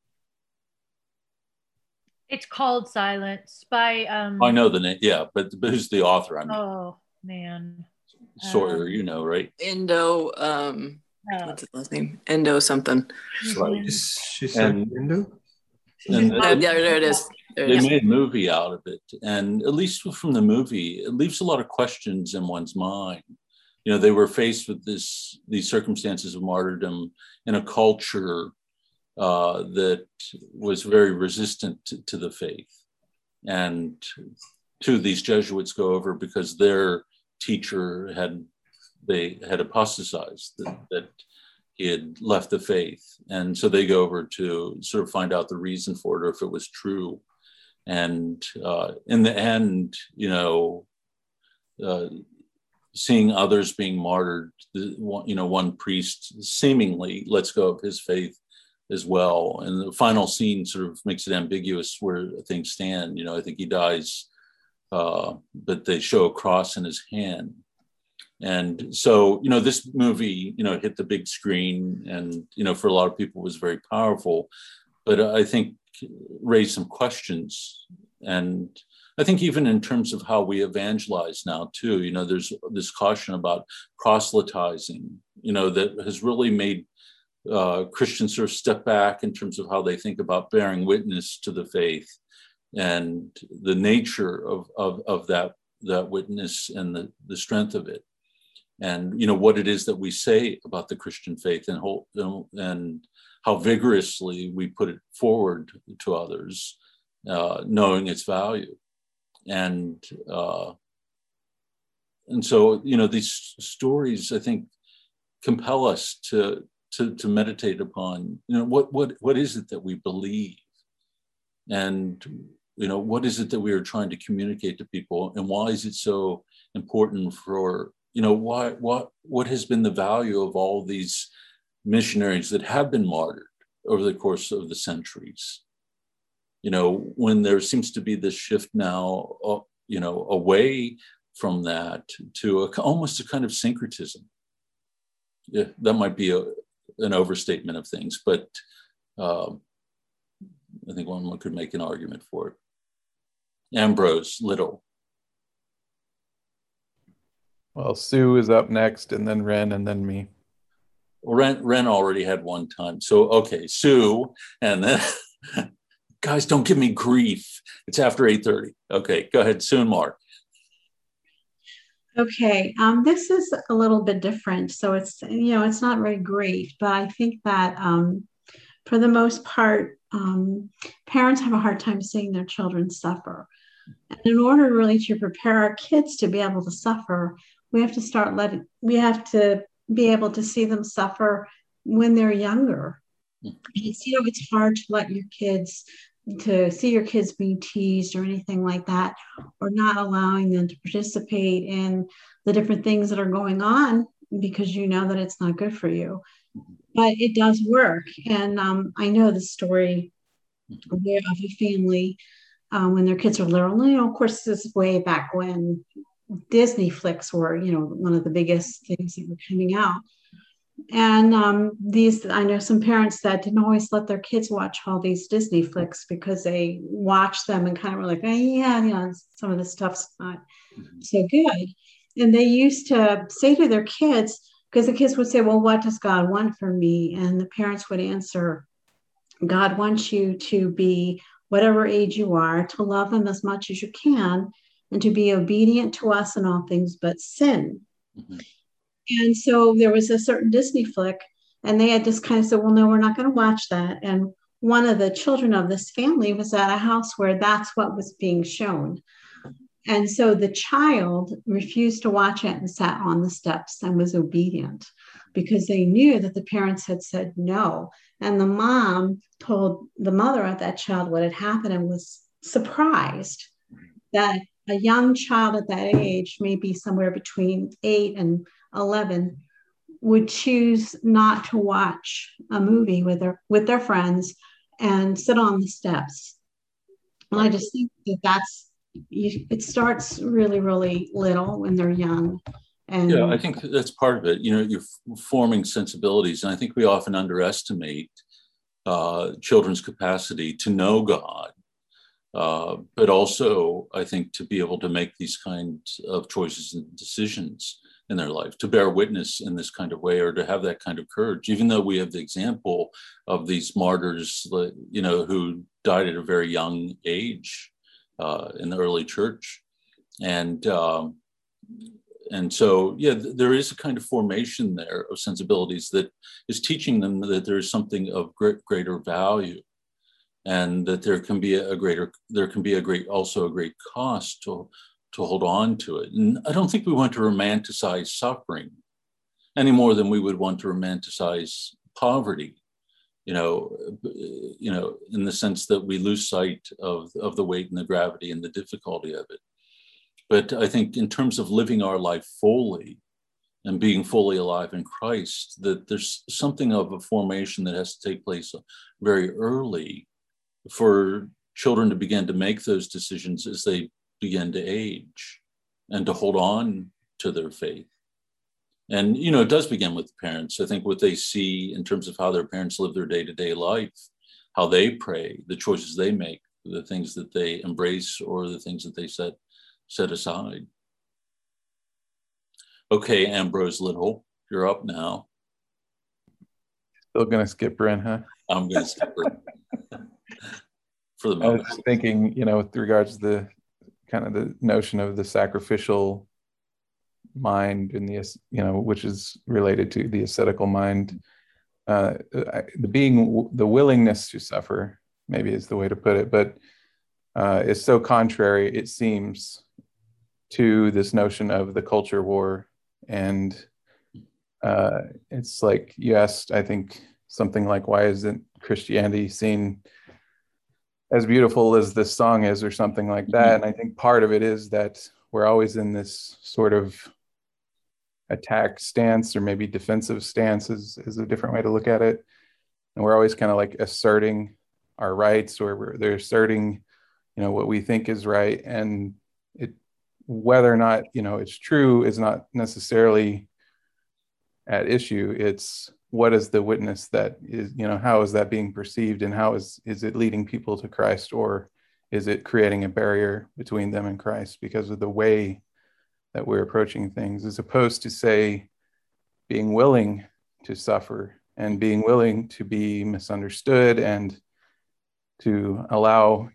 It's called Silence by I know the name, yeah, but who's the author? Oh man, Sawyer, right? Endo. What's his last name? Endo something. Right. She said Endo. And there it is. They made a movie out of it, and at least from the movie, it leaves a lot of questions in one's mind. They were faced with these circumstances of martyrdom in a culture that was very resistant to the faith. And two of these Jesuits go over because their teacher had apostatized, that he had left the faith. And so they go over to sort of find out the reason for it, or if it was true. And in the end, seeing others being martyred, one priest seemingly lets go of his faith as well. And the final scene sort of makes it ambiguous where things stand. I think he dies, but they show a cross in his hand. And so, this movie, hit the big screen and, for a lot of people was very powerful, but I think raised some questions. And I think even in terms of how we evangelize now too, there's this caution about proselytizing, that has really made Christians sort of step back in terms of how they think about bearing witness to the faith and the nature of that witness and the strength of it. And, what it is that we say about the Christian faith and how vigorously we put it forward to others, knowing its value. And so, these stories, I think, compel us to meditate upon, what is it that we believe? And, what is it that we are trying to communicate to people? And why is it so important for, what has been the value of all these missionaries that have been martyred over the course of the centuries? When there seems to be this shift now, away from that to almost a kind of syncretism. Yeah, that might be an overstatement of things, but I think one could make an argument for it. Ambrose Little. Well, Sue is up next, and then Ren, and then me. Ren already had one time. So, okay, Sue, and then, guys, don't give me grief. It's after 8:30. Okay, go ahead, Sue and Mark. Okay, this is a little bit different. So it's, it's not very great, but I think that for the most part, parents have a hard time seeing their children suffer. And in order really to prepare our kids to be able to suffer, we have to be able to see them suffer when they're younger. It's hard to let to see your kids being teased or anything like that, or not allowing them to participate in the different things that are going on because that it's not good for you. But it does work. And I know the story of a family when their kids were little. Of course, this is way back when Disney flicks were, one of the biggest things that were coming out. And I know some parents that didn't always let their kids watch all these Disney flicks because they watched them and kind of were like, some of this stuff's not so good. And they used to say to their kids, because the kids would say, well, what does God want from me? And the parents would answer, God wants you to be whatever age you are, to love him as much as you can, and to be obedient to us in all things but sin. Mm-hmm. And so there was a certain Disney flick, and they had just kind of said, well, no, we're not going to watch that. And one of the children of this family was at a house where that's what was being shown. And so the child refused to watch it and sat on the steps and was obedient because they knew that the parents had said no. And the mom told the mother of that child what had happened and was surprised that a young child at that age, maybe somewhere between 8 and 11, would choose not to watch a movie with their friends and sit on the steps. And I just think it starts really, really little when they're young. And yeah, I think that's part of it. You're forming sensibilities. And I think we often underestimate children's capacity to know God, but also, I think, to be able to make these kinds of choices and decisions in their life, to bear witness in this kind of way, or to have that kind of courage, even though we have the example of these martyrs, who died at a very young age in the early church. And so, yeah, there is a kind of formation there of sensibilities that is teaching them that there is something of greater value, and that there can be a great cost to hold on to it. And I don't think we want to romanticize suffering any more than we would want to romanticize poverty, in the sense that we lose sight of the weight and the gravity and the difficulty of it. But I think in terms of living our life fully and being fully alive in Christ, that there's something of a formation that has to take place very early for children to begin to make those decisions as they begin to age and to hold on to their faith. And, it does begin with the parents. I think what they see in terms of how their parents live their day-to-day life, how they pray, the choices they make, the things that they embrace or the things that they set aside. Okay, Ambrose Little, you're up now. Still going to skip Bryn, huh? I'm going to skip Bryn. For the moment. I was thinking, with regards to the kind of the notion of the sacrificial mind and which is related to the ascetical mind, the willingness to suffer, maybe is the way to put it, but is so contrary, it seems, to this notion of the culture war. And it's like you asked, I think, something like, why isn't Christianity seen as beautiful as this song is, or something like that? And I think part of it is that we're always in this sort of attack stance, or maybe defensive stance is a different way to look at it. And we're always kind of like asserting our rights, or they're asserting, what we think is right. And whether or not, it's true is not necessarily at issue. It's what is the witness that is, how is that being perceived, and how is it leading people to Christ, or is it creating a barrier between them and Christ because of the way that we're approaching things, as opposed to, say, being willing to suffer and being willing to be misunderstood and to allow,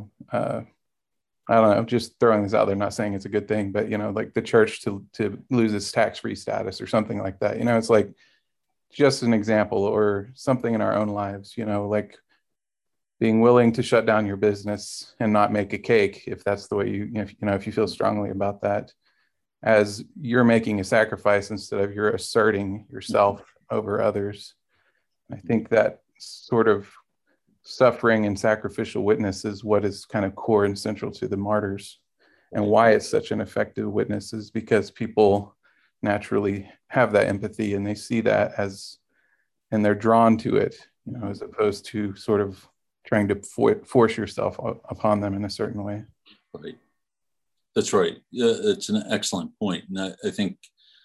I don't know, just throwing this out there, not saying it's a good thing, but, like the church to lose its tax-free status or something like that. It's like just an example, or something in our own lives, like being willing to shut down your business and not make a cake, if that's the way if you feel strongly about that, as you're making a sacrifice instead of you're asserting yourself over others. I think that sort of suffering and sacrificial witness is what is kind of core and central to the martyrs, and why it's such an effective witness is because people naturally have that empathy, and they see that and they're drawn to it, as opposed to sort of trying to force yourself upon them in a certain way. Right. That's right. Yeah, it's an excellent point. And I think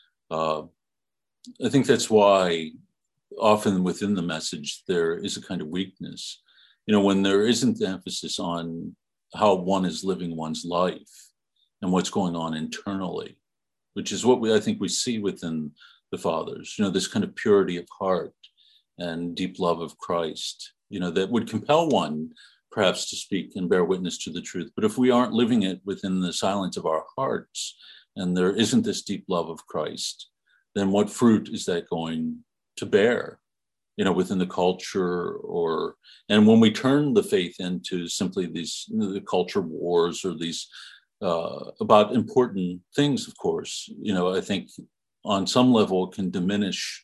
that's why often within the message, there is a kind of weakness, when there isn't the emphasis on how one is living one's life and what's going on internally, which is what I think we see within the fathers, this kind of purity of heart and deep love of Christ, that would compel one perhaps to speak and bear witness to the truth. But if we aren't living it within the silence of our hearts, and there isn't this deep love of Christ, then what fruit is that going to bear, within the culture? And when we turn the faith into simply the culture wars or these about important things, of course, I think on some level it can diminish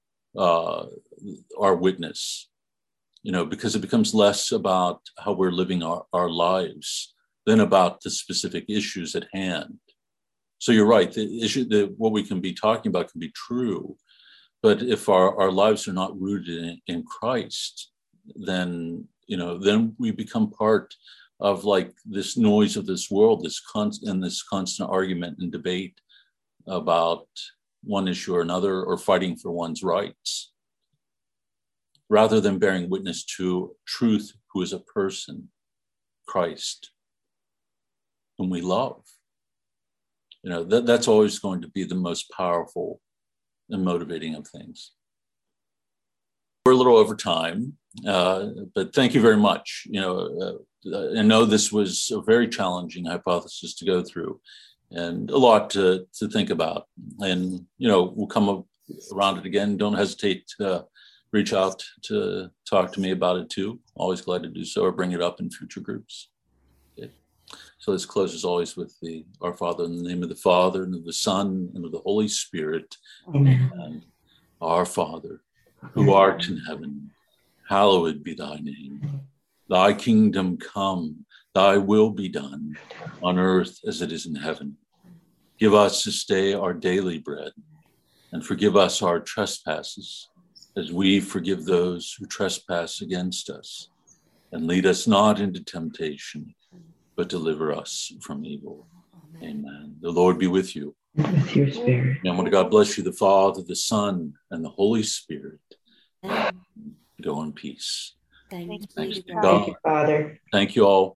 our witness, because it becomes less about how we're living our lives than about the specific issues at hand. So you're right, the issue that what we can be talking about can be true, but if our lives are not rooted in Christ, then we become part of like this noise of this world, this constant argument and debate about one issue or another, or fighting for one's rights, rather than bearing witness to truth, who is a person, Christ, whom we love. That's always going to be the most powerful and motivating of things. We're a little over time, but thank you very much. I know this was a very challenging hypothesis to go through and a lot to think about. And, we'll come around it again. Don't hesitate to reach out to talk to me about it too. Always glad to do so, or bring it up in future groups. Okay. So let's close as always with Our Father, in the name of the Father, and of the Son, and of the Holy Spirit. Amen. And Our Father, who art in heaven, hallowed be thy name. Thy kingdom come, thy will be done, on earth as it is in heaven. Give us this day our daily bread, and forgive us our trespasses, as we forgive those who trespass against us. And lead us not into temptation, but deliver us from evil. Amen. The Lord be with you. With your spirit. And may God bless you, the Father, the Son, and the Holy Spirit. Go in peace. Thank Thanks you, be God. God. Thank you, Father. Thank you all.